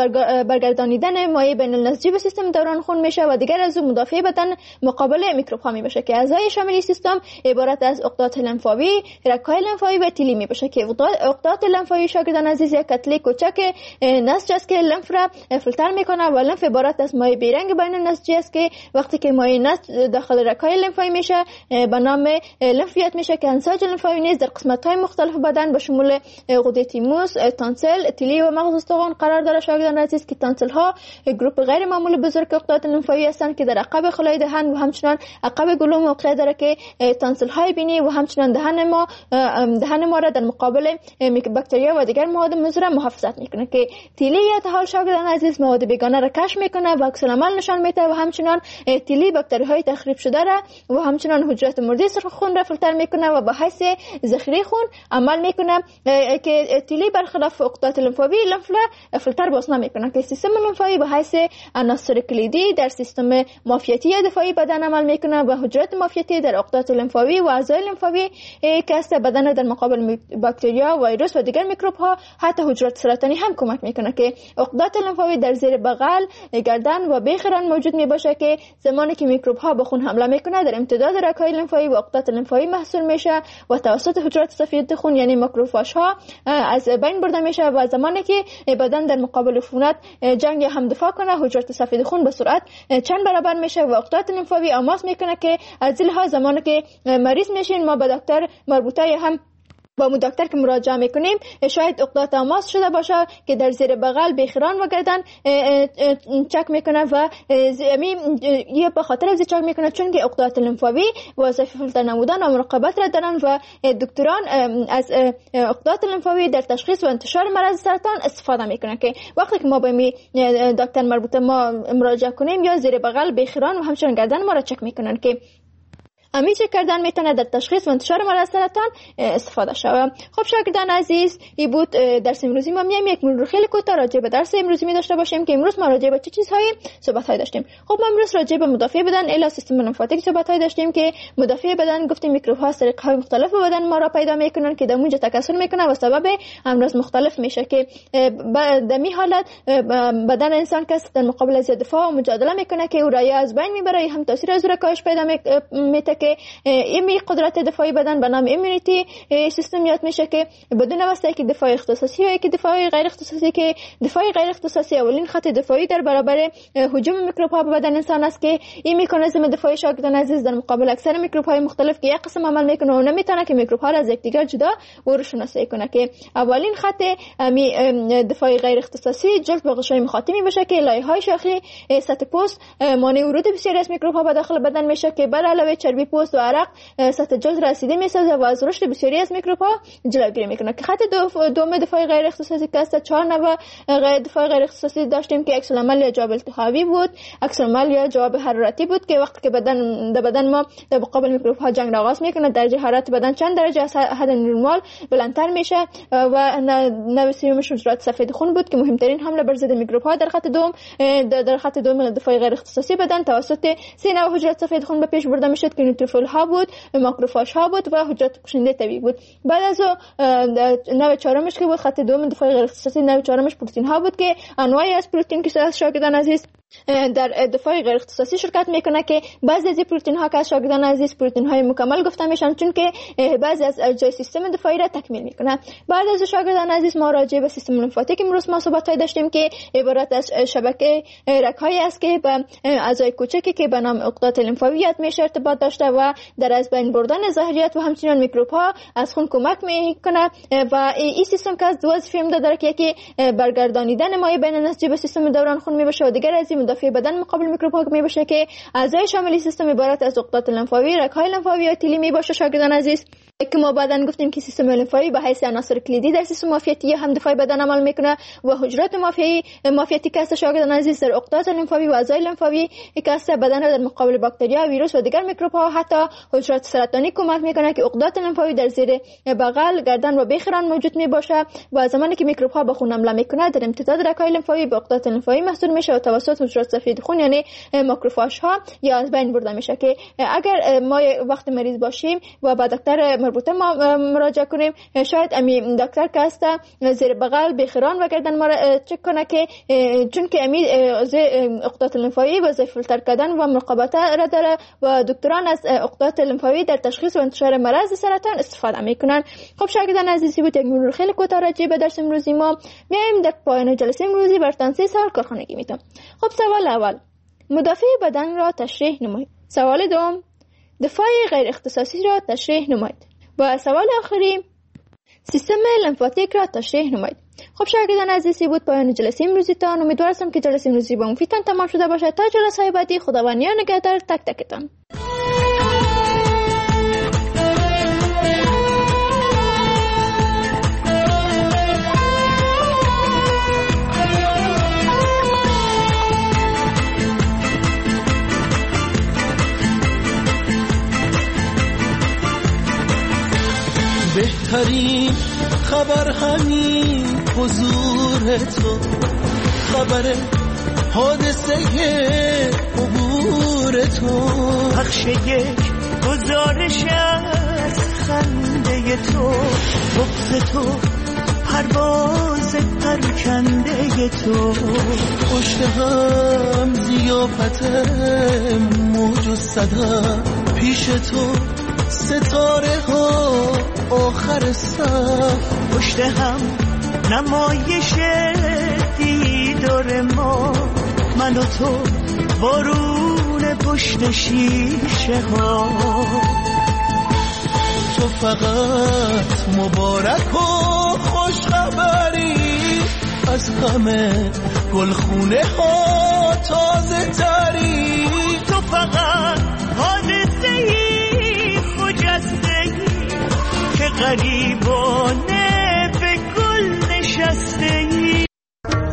برگردانیدن مایع بین النسجی به سیستم دوران خون میشه و دیگر از او مدافع بدن مقابل میکروب‌ها میشه که اعضای شامل سیستم عبارت از عقدات لمفاوی، رگ‌های لمفاوی و تیلی میشه که عقدات لمفاوی شاگردان عزیز یک کتله کوچک نسج است که لنف را فیلتر میکنه و لنف عبارت از مایع بیرنگ بین نسجی است که وقتی که مایع نسج داخل رگ‌های لنفاوی میشه به نام لنفیت میشه که انساج لنفاوی نیز در قسمت‌های مختلف بدن به شمول غده تیموس، تانسل، تیلی و مغز استخوان قرار داره. شاگردان عزیز که تانسل ها گروپ غیر معمولی بزرگ عقدات لنفاوی هستند که در عقب خلای دهن و همچنان عقب گلو موقع داره که تانسل های بینی و همچنان دهن ما دهن ما را در مقابل باکتریا و دیگر مواد مضر محافظت میکنه که تیلی یا حال شاگردان عزیز مواد بیگانه را کشف میکنه و عکس العمل نشان میده و همچنان تیلی باکتری های تخریب شده را و همچنان حجرات مرده سرخ خون را فیلتر میکنه و به حیث ذخیره خون عمل میکنه که تیلی برخلاف عقدات لنفاوی لنف را فیلتر باز نمیکنه که سیستم لنفاوی به حیث عناصر کلیدی در سیستم معافیتی یا دفاعی بدن عمل میکنه و حجرات معافیتی در عقدات لنفاوی و اعضای لنفاوی که است بدن در مقابل باکتریا، ویروس و دیگر میکروب ها حتی حجرات سرطانی هم کمک میکنه که عقدات لنفاوی در زیر بغل، گردن و بیخران موجود می باشه که زمانی که میکروب ها به خون حمله میکنه در امتداد رگ‌های لنفاوی و عقدات لنفاوی محصول میشه و توسط حجرات سفید خون یعنی ماکروفاژ ها از بین برده میشه و زمانی که بدن در مقابل عفونت جنگ یا هم دفاع کنه حجرات سفید خون به سرعت چند برابر میشه و عقدات لنفاوی آماس میکنه که از این لحاظ زمانی که مریض میشین ما به دکتر مربوطه یا هم با مو دکتر که مراجعه میکنیم شاید عقدات آماس شده باشه که در زیر بغل، بیخران و گردن چک میکنه و یه به خاطر از چک میکنه چون که عقدات لنفاوی وظیفه فیلتر نمودن و مراقبت را دارن و دکتران از عقدات لنفاوی در تشخیص و انتشار مرض سرطان استفاده میکنه که وقتی که ما به می دکتر مربوطه ما مراجعه کنیم یا زیر بغل، بیخران و همچنین گردن ما را چک میکنن که امی چک کردن میتونه در تشخیص و انتشار مرض سرطان استفاده شود. خب شاگردان عزیز این بود درس امروزی ما. میایم یک مرور خیلی کوتاه راجع به درس امروزی می داشته باشیم که امروز ما راجع به چه چیزهایی صحبت های داشتیم. خب ما امروز راجع به مدافع بدن الی سیستم لنفاتیک صحبت های داشتیم که مدافع بدن گفتیم میکروب ها از طریق های مختلف بدن ما را پیدا میکنن که در اونجا تکثر میکنه و سبب امراض مختلف میشه که در می حالت بدن انسان کس در مقابل از دفاع و مجادله میکنه که او را از بین میبره، هم تاثیر از کاهش پیدا میته که ایمی قدرت دفاعی بدن به نام ایمونیتی سیستم یاد میشه که بدون واسطه که دفاع اختصاصی یا که دفاع غیر اختصاصی که دفاع غیر اختصاصی اولین خط دفاعی در برابر هجوم میکروب ها به بدن انسان است که این مکانیزم دفاعی شاگردان عزیز در مقابل اکثر میکروب های مختلف که یک قسم عمل میکنه و نمیتونه که میکروب ها را از یکدیگر جدا و رو شناسایی کنه که اولین خط می دفاع غیر اختصاصی جلد به غشای مخاطی باشه که لایه‌های شاخی سطح پوست مانع ورود بسیاری از میکروب ها به داخل بدن میشه که بر علاوه چربی پوست و عرق سطح جلد رسیده میسازه و از رشد بسیاری از میکروب ها جلوگیری میکنه که خط دو دوم دفاع غیر اختصاصی که است چهار نوع دفاع غیر اختصاصی داشتیم که عکس العمل یا جواب التهابی بود، عکس العمل یا جواب حرارتی بود که وقتی که بدن در بدن ما در مقابل میکروب ها جنگ آغاز میکنه درجه حرارت بدن چند درجه از حد نرمال بلندتر میشه و نوع سومش حجرات سفید خون بود که مهمترین حمله بر ضد میکروب ها در خط دوم در خط دوم دفاع غیر اختصاصی بدن توسط سه نوع حجرات سفید خون به پیش برده میشد که نیوتروفیل ها بود، ماکروفاژ ها بود و حجرات کشنده طبیعی بود. بعد از نوع چهارمش که بود خط دوم دفاع غیر اختصاصی نوع چهارمش پروتئین ها بود که انواعی از پروتئین که شاگردان عزیز در دفاع غیر اختصاصی شرکت میکنه که بعضی از پروتئین ها که شاگردان عزیز پروتئین های مکمل گفته میشن چون که بعضی از اجزای سیستم دفاعی را تکمیل میکنه. بعد از شاگردان عزیز ما راجع به سیستم لنفاتیک امروز ما صحبت داشتیم که عبارت از شبکه رگ‌هایی است که به اعضای کوچکی که به نام عقدات لنفاوی میشه ارتباط داشته و در از بین بردن زهریات و همچنین میکروب ها از خون کمک میکنه و این سیستم که از دو وظیفه داره که یکی برگردانیدن مایع بین نسجی به سیستم دوران خون میباشه و دیگر از مدافع بدن مقابل میکروب ها میباشه که اعضای شامل سیستم عبارت از عقدات لنفاوی، رگ‌های لنفاوی و تیلی میباشه شاگردان عزیز که ما بعدن گفتیم که سیستم لنفاوی به حیث عناصر کلیدی در سیستم معافیتی هم دفاعی بدن عمل میکنه و حجرات معافیتی معافیتی که است شاگردان عزیز در عقدات لنفاوی و اعضای لنفاوی که است بدن را در مقابل باکتریا، ویروس و دیگر میکروب ها حتی حجرات سرطانی کمک میکنه که عقدات لنفاوی در زیر بغل، گردن و بیخران موجود میباشه و زمانی که میکروب ها به خون حمله میکنه در امتداد رگ‌های لنفاوی به عقدات لنفاوی محصول میشه و توسط حجرات سفید خون یعنی ماکروفاژ ها یا از بین برده میشه که اگر ما وقت مریض باشیم و به دکتر مربوطه ما مراجعه کنیم، شاید امی دکتر که هست زیر بغل بخیران و گردن ما را چک کنه که چون که امی عقدات لمفاوی و فیلتر کردن و مراقبت را داره و دکتران از عقدات لمفاوی در تشخیص و انتشار مرض سرطان استفاده میکنن. خب شاگردان عزیزی بود یک مرور خیلی کوتاه راجع به درس امروزی ما. میایم در پایان جلسه امروزی برتان سه سوال کارخانگی میتونم. خب سوال اول، مدافع بدن را تشریح نمایید. سوال دوم، دفاع غیر اختصاصی را تشریح نمایید. و سوال آخری، سیستم لمفاتیک را تشریح نمایید. خب شاگردان عزیزی بود پایان جلسه امروزی تان. امیدوارم که جلسه امروزی با مفیدتان تمام شده باشه. تا جلسه بعدی خداوند نگهدار تک تکتان. بهترین خبر همین حضور تو، خبر حادثه عبور تو، پخش یک گزارش از خنده تو، بغض تو، پرواز پرکنده تو، پشت هم زیافت موج و صدا، پیش تو ستاره ها آخر صف، پشت هم نمایش دیدار ما، من و تو بارون پشت شیشه ها. تو فقط مبارک و خوش خبری، از همه گلخونه ها تازه تری. تو فقط حادثه ای خجسته ای که غریبانه